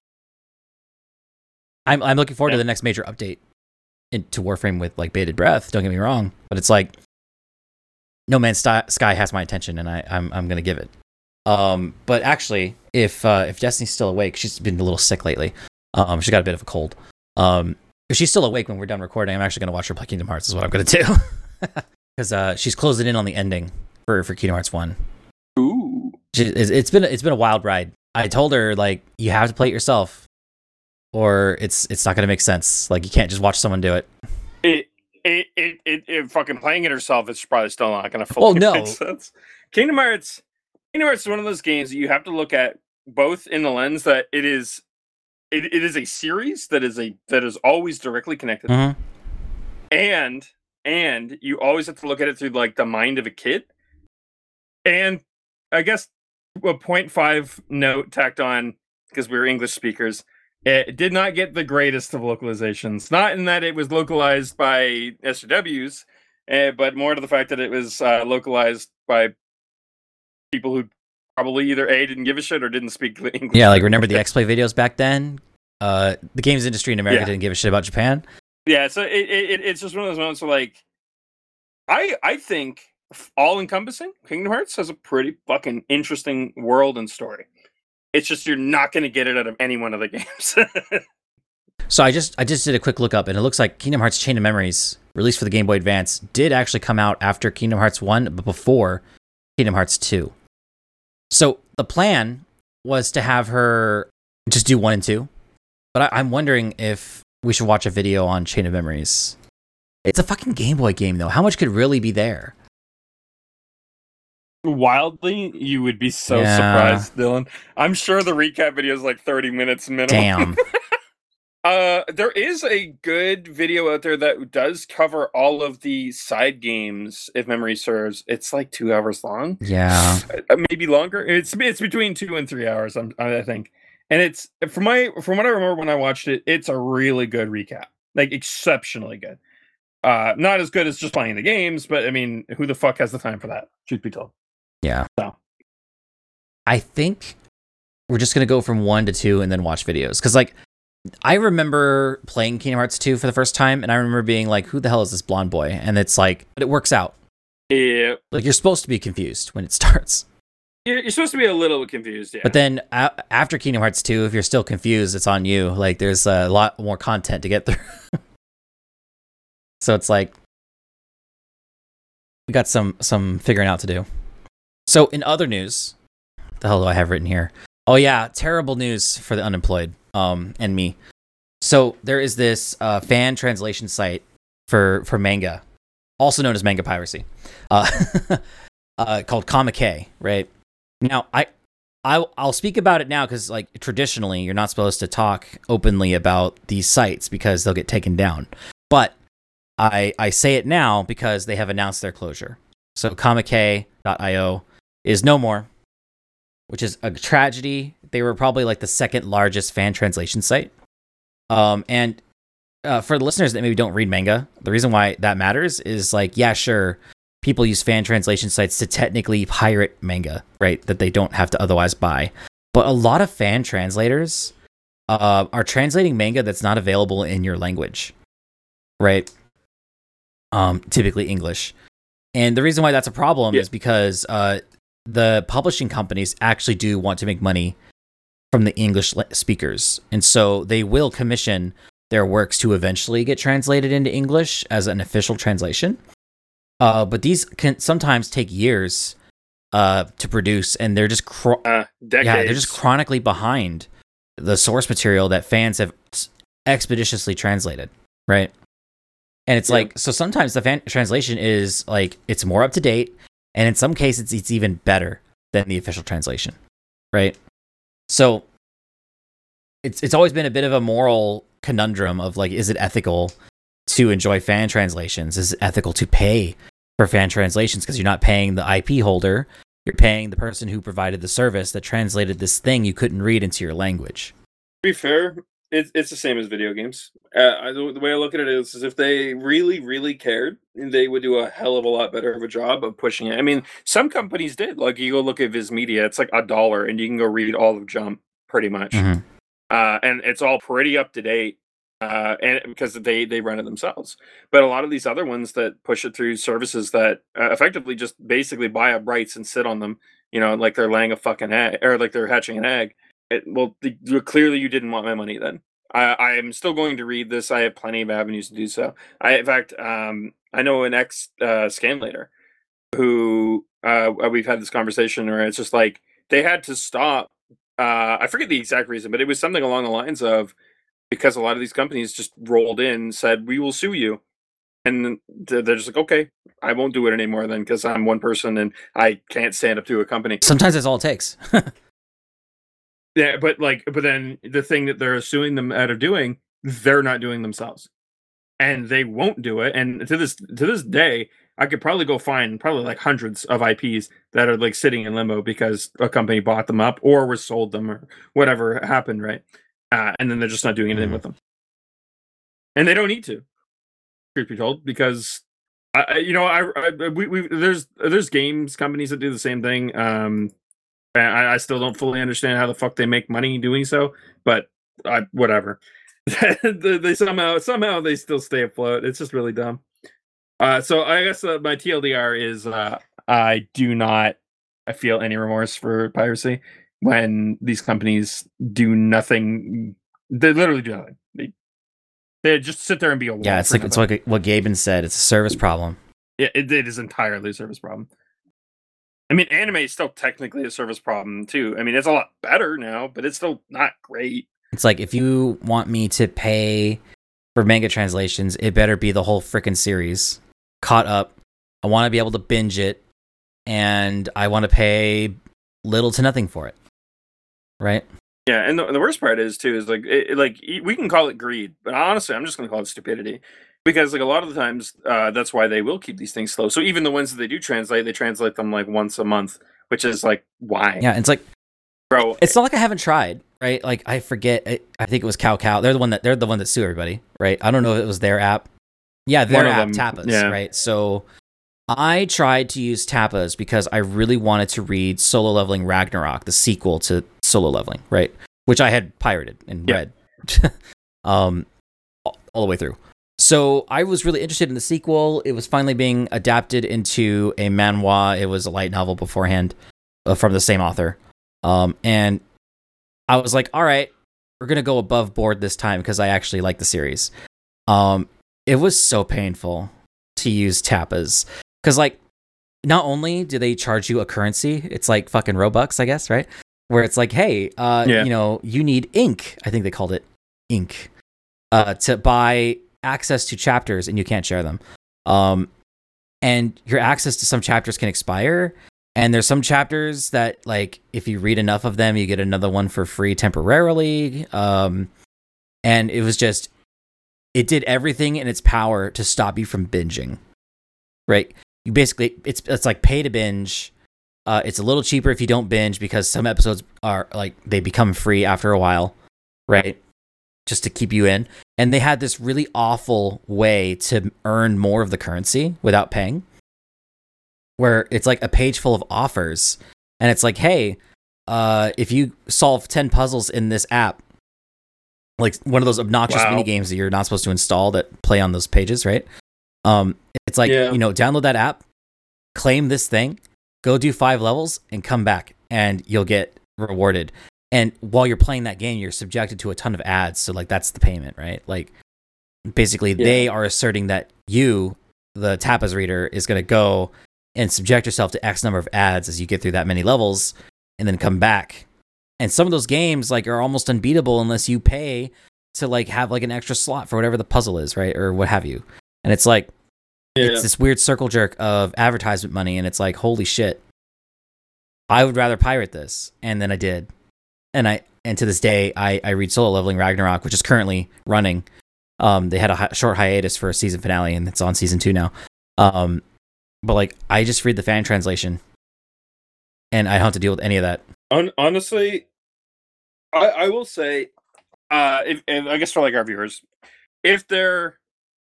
I'm I'm looking forward yeah. to the next major update into Warframe with, like, bated breath. Don't get me wrong. But it's like, No Man's Sky has my attention, and I, I'm I'm going to give it. Um, But actually, if uh, if Destiny's still awake, she's been a little sick lately. Um, She got a bit of a cold. Um, if she's still awake when we're done recording, I'm actually going to watch her play Kingdom Hearts is what I'm going to do. Because uh, she's closing in on the ending for, for Kingdom Hearts one. Ooh. She, it's, it's been it's been a wild ride. I told her, like, you have to play it yourself, or it's it's not going to make sense. Like, you can't just watch someone do it. It it it, it, it fucking playing it herself, it's probably still not going to fully well, no. make sense. Kingdom Hearts, Kingdom Hearts is one of those games that you have to look at both in the lens that it is It, it is a series that is a that is always directly connected, mm-hmm. and and you always have to look at it through like the mind of a kid. And I guess a point five note tacked on because we were English speakers. It did not get the greatest of localizations. Not in that it was localized by S J Ws, uh, but more to the fact that it was uh, localized by people who. Probably either A, didn't give a shit or didn't speak English. Yeah, like remember the X-Play videos back then? Uh, the games industry in America yeah. didn't give a shit about Japan. Yeah, so it, it it's just one of those moments where like, I I think all-encompassing, Kingdom Hearts has a pretty fucking interesting world and story. It's just you're not going to get it out of any one of the games. So I just I just did a quick look up, and it looks like Kingdom Hearts Chain of Memories, released for the Game Boy Advance, did actually come out after Kingdom Hearts one, but before Kingdom Hearts two. So the plan was to have her just do one and two, but I, I'm wondering if we should watch a video on Chain of Memories. It's a fucking Game Boy game, though. How much could really be there? Wildly, you would be so Yeah. surprised, Dylan. I'm sure the recap video is like thirty minutes minimum. Damn. uh, there is a good video out there that does cover all of the side games, if memory serves. It's like two hours long. Yeah. Uh, maybe longer. It's it's between two and three hours. I'm, I think, and it's from my from what I remember when I watched it. It's a really good recap, like exceptionally good. Uh, not as good as just playing the games, but I mean, who the fuck has the time for that? Truth be told. Yeah. So. I think we're just going to go from one to two and then watch videos. Because, like, I remember playing Kingdom Hearts two for the first time, and I remember being like, who the hell is this blonde boy? And it's like, but it works out. Yeah. Like, you're supposed to be confused when it starts. You're, you're supposed to be a little bit confused, yeah. But then a- after Kingdom Hearts two, if you're still confused, it's on you. Like, there's a lot more content to get through. So it's like, we got some some figuring out to do. So in other news, what the hell do I have written here? Oh yeah, terrible news for the unemployed, um, and me. So there is this uh, fan translation site for for manga, also known as manga piracy, uh, uh, called Comic-K, right? Now I. I'll, I'll speak about it now because, like, traditionally, you're not supposed to talk openly about these sites because they'll get taken down. But I I say it now because they have announced their closure. So Comic-K dot io is no more, which is a tragedy. They were probably like the second largest fan translation site. Um, and uh, for the listeners that maybe don't read manga, the reason why that matters is like, yeah, sure, people use fan translation sites to technically pirate manga, right? That they don't have to otherwise buy. But a lot of fan translators uh, are translating manga that's not available in your language, right? Um, typically English. And the reason why that's a problem yeah. is because uh, the publishing companies actually do want to make money from the English speakers. And so they will commission their works to eventually get translated into English as an official translation. Uh, but these can sometimes take years uh, to produce, and they're just cro- uh, decades. yeah, they're just chronically behind the source material that fans have expeditiously translated, right? And it's yeah. like, so sometimes the fan translation is like, it's more up to date, and in some cases, it's even better than the official translation, right? So it's it's always been a bit of a moral conundrum of like, is it ethical to enjoy fan translations? Is it ethical to pay for fan translations? Because you're not paying the I P holder, you're paying the person who provided the service that translated this thing you couldn't read into your language. To be fair, it's it's the same as video games. Uh, I, the way I look at it is, is if they really, really cared, they would do a hell of a lot better of a job of pushing it. I mean, some companies did. Like, you go look at Viz Media, it's like a dollar, and you can go read all of Jump, pretty much. Mm-hmm. Uh, and it's all pretty up to date. Uh, and because they they run it themselves, but a lot of these other ones that push it through services that uh, effectively just basically buy up rights and sit on them, you know, like they're laying a fucking egg or like they're hatching an egg. It, well, the, clearly you didn't want my money then. I, I am still going to read this. I have plenty of avenues to do so. I, in fact, um, I know an ex uh, Scanlator who uh, we've had this conversation where it's just like they had to stop. Uh, I forget the exact reason, but it was something along the lines of, because a lot of these companies just rolled in and said, we will sue you. And they're just like, okay, I won't do it anymore then because I'm one person and I can't stand up to a company. Sometimes that's all it takes. Yeah, but like, but then the thing that they're suing them out of doing, they're not doing themselves. And they won't do it. And to this to this day, I could probably go find probably like hundreds of I Ps that are like sitting in limbo because a company bought them up or was sold them or whatever happened, right? Uh, and then they're just not doing anything mm-hmm. with them, and they don't need to. Truth be told, because I, you know, I, I we, we there's there's games companies that do the same thing. Um, and I, I still don't fully understand how the fuck they make money doing so, but I whatever. they, they somehow somehow they still stay afloat. It's just really dumb. Uh, so I guess uh, my T L D R is uh, I do not I feel any remorse for piracy. When these companies do nothing, they literally do nothing. They, they just sit there and be a wall. Yeah, it's like nothing. It's like what Gaben said. It's a service problem. Yeah, it, it is entirely a service problem. I mean, anime is still technically a service problem too. I mean, it's a lot better now, but it's still not great. It's like, if you want me to pay for manga translations, it better be the whole freaking series caught up. I want to be able to binge it and I want to pay little to nothing for it, right? Yeah, and the, the worst part is too is like it, like we can call it greed, but honestly, I'm just going to call it stupidity, because like a lot of the times, uh, that's why they will keep these things slow. So even the ones that they do translate, they translate them like once a month, which is like why? Yeah, it's like, bro, it's not like I haven't tried, right? Like I forget, I, I think it was Cow Cow. They're the one that they're the one that sue everybody, right? I don't know if it was their app. Yeah, their app them, Tapas, yeah. Right? So I tried to use Tapas because I really wanted to read Solo Leveling Ragnarok, the sequel to Solo Leveling, right? Which I had pirated and yeah. read um, all, all the way through. So I was really interested in the sequel. It was finally being adapted into a manhwa. It was a light novel beforehand uh, from the same author. Um, and I was like, all right, we're going to go above board this time because I actually like the series. Um, it was so painful to use Tapas. Because, like, not only do they charge you a currency, it's like fucking Robux, I guess, right? Where it's like, hey, uh, yeah. you know, you need ink. I think they called it ink uh, to buy access to chapters, and you can't share them. Um, and your access to some chapters can expire. And there's some chapters that, like, if you read enough of them, you get another one for free temporarily. Um, and it was just, it did everything in its power to stop you from binging, right? You basically, it's it's like pay to binge. Uh, it's a little cheaper if you don't binge because some episodes are like they become free after a while, right? Just to keep you in. And they had this really awful way to earn more of the currency without paying, where it's like a page full of offers, and it's like, hey, uh, if you solve ten puzzles in this app, like one of those obnoxious wow. mini games that you're not supposed to install that play on those pages, right? Um, it's like, yeah. you know, download that app, claim this thing, go do five levels, and come back, and you'll get rewarded. And while you're playing that game, you're subjected to a ton of ads. So, like, that's the payment, right? Like, basically, yeah. they are asserting that you, the Tapas reader, is going to go and subject yourself to X number of ads as you get through that many levels, and then come back. And some of those games, like, are almost unbeatable unless you pay to, like, have, like, an extra slot for whatever the puzzle is, right? Or what have you. And it's like, yeah. it's this weird circle jerk of advertisement money, and it's like, holy shit, I would rather pirate this. And then I did. And I and to this day, I, I read Solo Leveling Ragnarok, which is currently running. Um, they had a hi- short hiatus for a season finale, and it's on season two now. Um, but, like, I just read the fan translation, and I don't have to deal with any of that. Honestly, I, I will say, uh, if, if, I guess for, like, our viewers, if there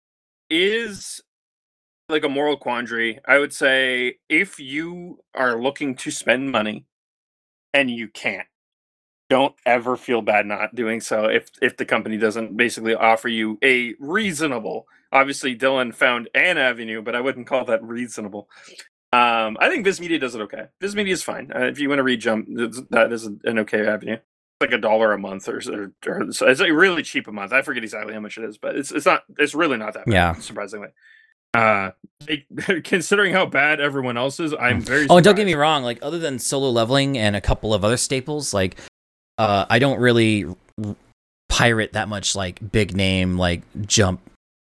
is like a moral quandary, I would say if you are looking to spend money and you can't, don't ever feel bad not doing so if if the company doesn't basically offer you a reasonable, obviously Dylan found an avenue, but I wouldn't call that reasonable. Um, I think Viz Media does it okay. Viz Media is fine. Uh, if you want to read Jump, that is an okay avenue. Like a dollar a month, or, or, or it's like really cheap a month. I forget exactly how much it is, but it's it's not it's really not that bad, yeah. surprisingly. Uh, considering how bad everyone else is, I'm very. Oh, and don't get me wrong. Like, other than Solo Leveling and a couple of other staples, like, uh, I don't really pirate that much, like, big name, like Jump,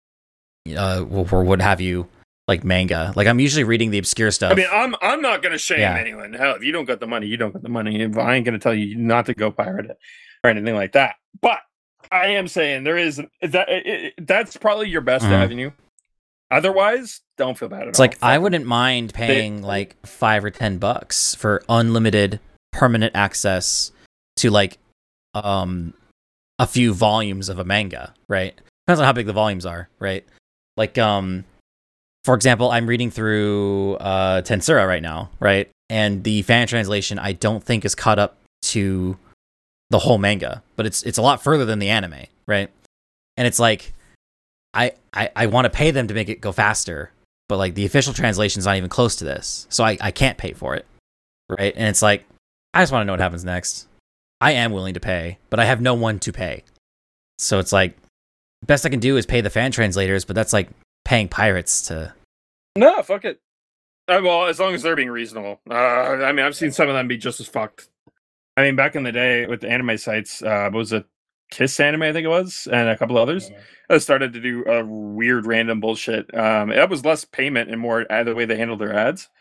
uh, or what have you, like manga. Like, I'm usually reading the obscure stuff. I mean, I'm I'm not gonna shame yeah. anyone. Hell, if you don't got the money, you don't got the money. If I ain't gonna tell you not to go pirate it or anything like that. But I am saying there is that it, it, that's probably your best mm-hmm. avenue. Otherwise, don't feel bad at it's all. It's like, I wouldn't mind paying they, like five or ten bucks for unlimited permanent access to, like, um a few volumes of a manga, right? Depends on how big the volumes are, right? Like, um for example, I'm reading through uh Tensura right now, right? And the fan translation I don't think is caught up to the whole manga, but it's it's a lot further than the anime, right? And it's like, I, I, I want to pay them to make it go faster, but, like, the official translation is not even close to this, so I, I can't pay for it, right? And it's like, I just want to know what happens next. I am willing to pay, but I have no one to pay. So it's like, best I can do is pay the fan translators, but that's like paying pirates to... No, fuck it. Uh, well, as long as they're being reasonable. Uh, I mean, I've seen some of them be just as fucked. I mean, back in the day with the anime sites, uh, what was it? Kiss Anime, I think it was, and a couple others. Yeah. I started to do a weird random bullshit. Um, that was less payment and more uh, the way they handled their ads.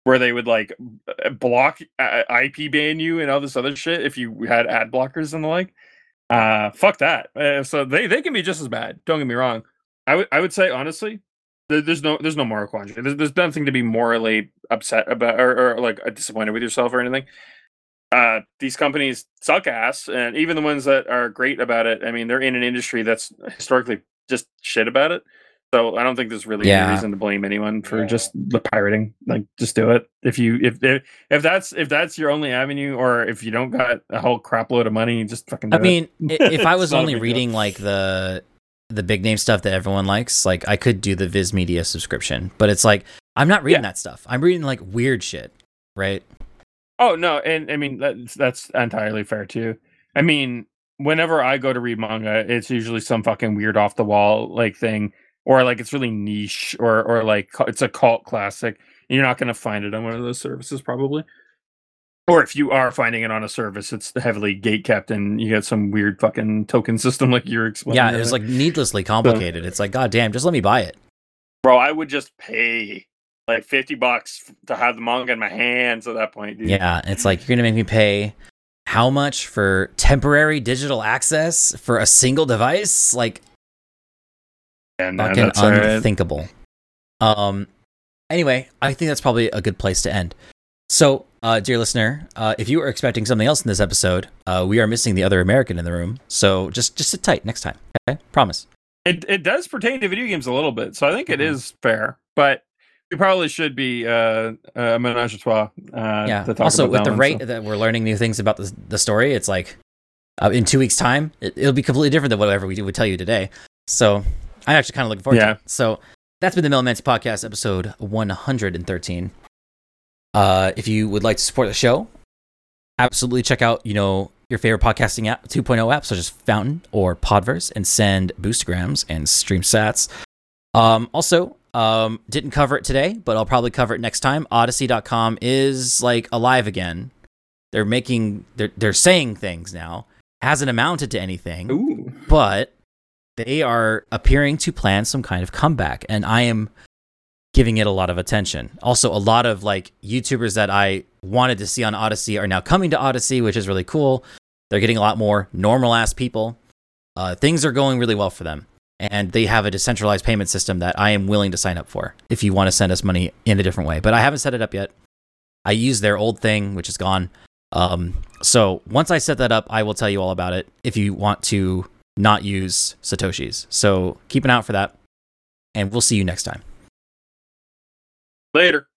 where they would like block uh, I P ban you and all this other shit if you had ad blockers and the like. Uh, fuck that. Uh, so they, they can be just as bad. Don't get me wrong. I would I would say honestly, there, there's no there's no moral quandary. There's, there's nothing to be morally upset about or, or like disappointed with yourself or anything. Uh, these companies suck ass, and even the ones that are great about it, I mean, they're in an industry that's historically just shit about it. So I don't think there's really Yeah. any reason to blame anyone for yeah. just the pirating. Like, just do it. If you if, if if that's if that's your only avenue, or if you don't got a whole crap load of money, just fucking do I mean, it. if I was only reading deal. like the the big name stuff that everyone likes, like I could do the Viz Media subscription, but it's like I'm not reading yeah. that stuff. I'm reading like weird shit, right? Oh no, and I mean that's that's entirely fair too. I mean, whenever I go to read manga, it's usually some fucking weird off the wall like thing, or like it's really niche, or or like it's a cult classic. You're not going to find it on one of those services probably. Or if you are finding it on a service, it's heavily gate kept, and you get some weird fucking token system like you're explaining. Yeah, it's like needlessly complicated. So, it's like, god damn, just let me buy it. Bro, I would just pay like fifty bucks to have the manga in my hands at that point, dude. Yeah, it's like, you're gonna make me pay how much for temporary digital access for a single device? Like, and no, fucking unthinkable. Right. Um. Anyway, I think that's probably a good place to end. So, uh, dear listener, uh, if you were expecting something else in this episode, uh, we are missing the other American in the room. So just just sit tight next time. Okay, promise. It it does pertain to video games a little bit, so I think it mm-hmm. is fair, but. We probably should be uh, uh, menage a trois. Uh, yeah. To talk also, about with the one, rate so. that we're learning new things about the the story, it's like uh, in two weeks' time, it, it'll be completely different than whatever we would tell you today. So I'm actually kind of looking forward yeah. to it. So that's been the Millimancy Podcast, episode one hundred thirteen. Uh, if you would like to support the show, absolutely check out you know your favorite podcasting app, two point oh apps such as Fountain or Podverse, and send boostograms and stream sats. Um, also. Um, didn't cover it today, but I'll probably cover it next time. Odyssey dot com is like alive again. They're making, they're, they're saying things now. Hasn't amounted to anything, Ooh. But they are appearing to plan some kind of comeback, and I am giving it a lot of attention. Also, a lot of like YouTubers that I wanted to see on Odyssey are now coming to Odyssey, which is really cool. They're getting a lot more normal ass people. Uh, things are going really well for them. And they have a decentralized payment system that I am willing to sign up for if you want to send us money in a different way. But I haven't set it up yet. I use their old thing, which is gone. Um, so once I set that up, I will tell you all about it if you want to not use Satoshis. So keep an eye out for that. And we'll see you next time. Later.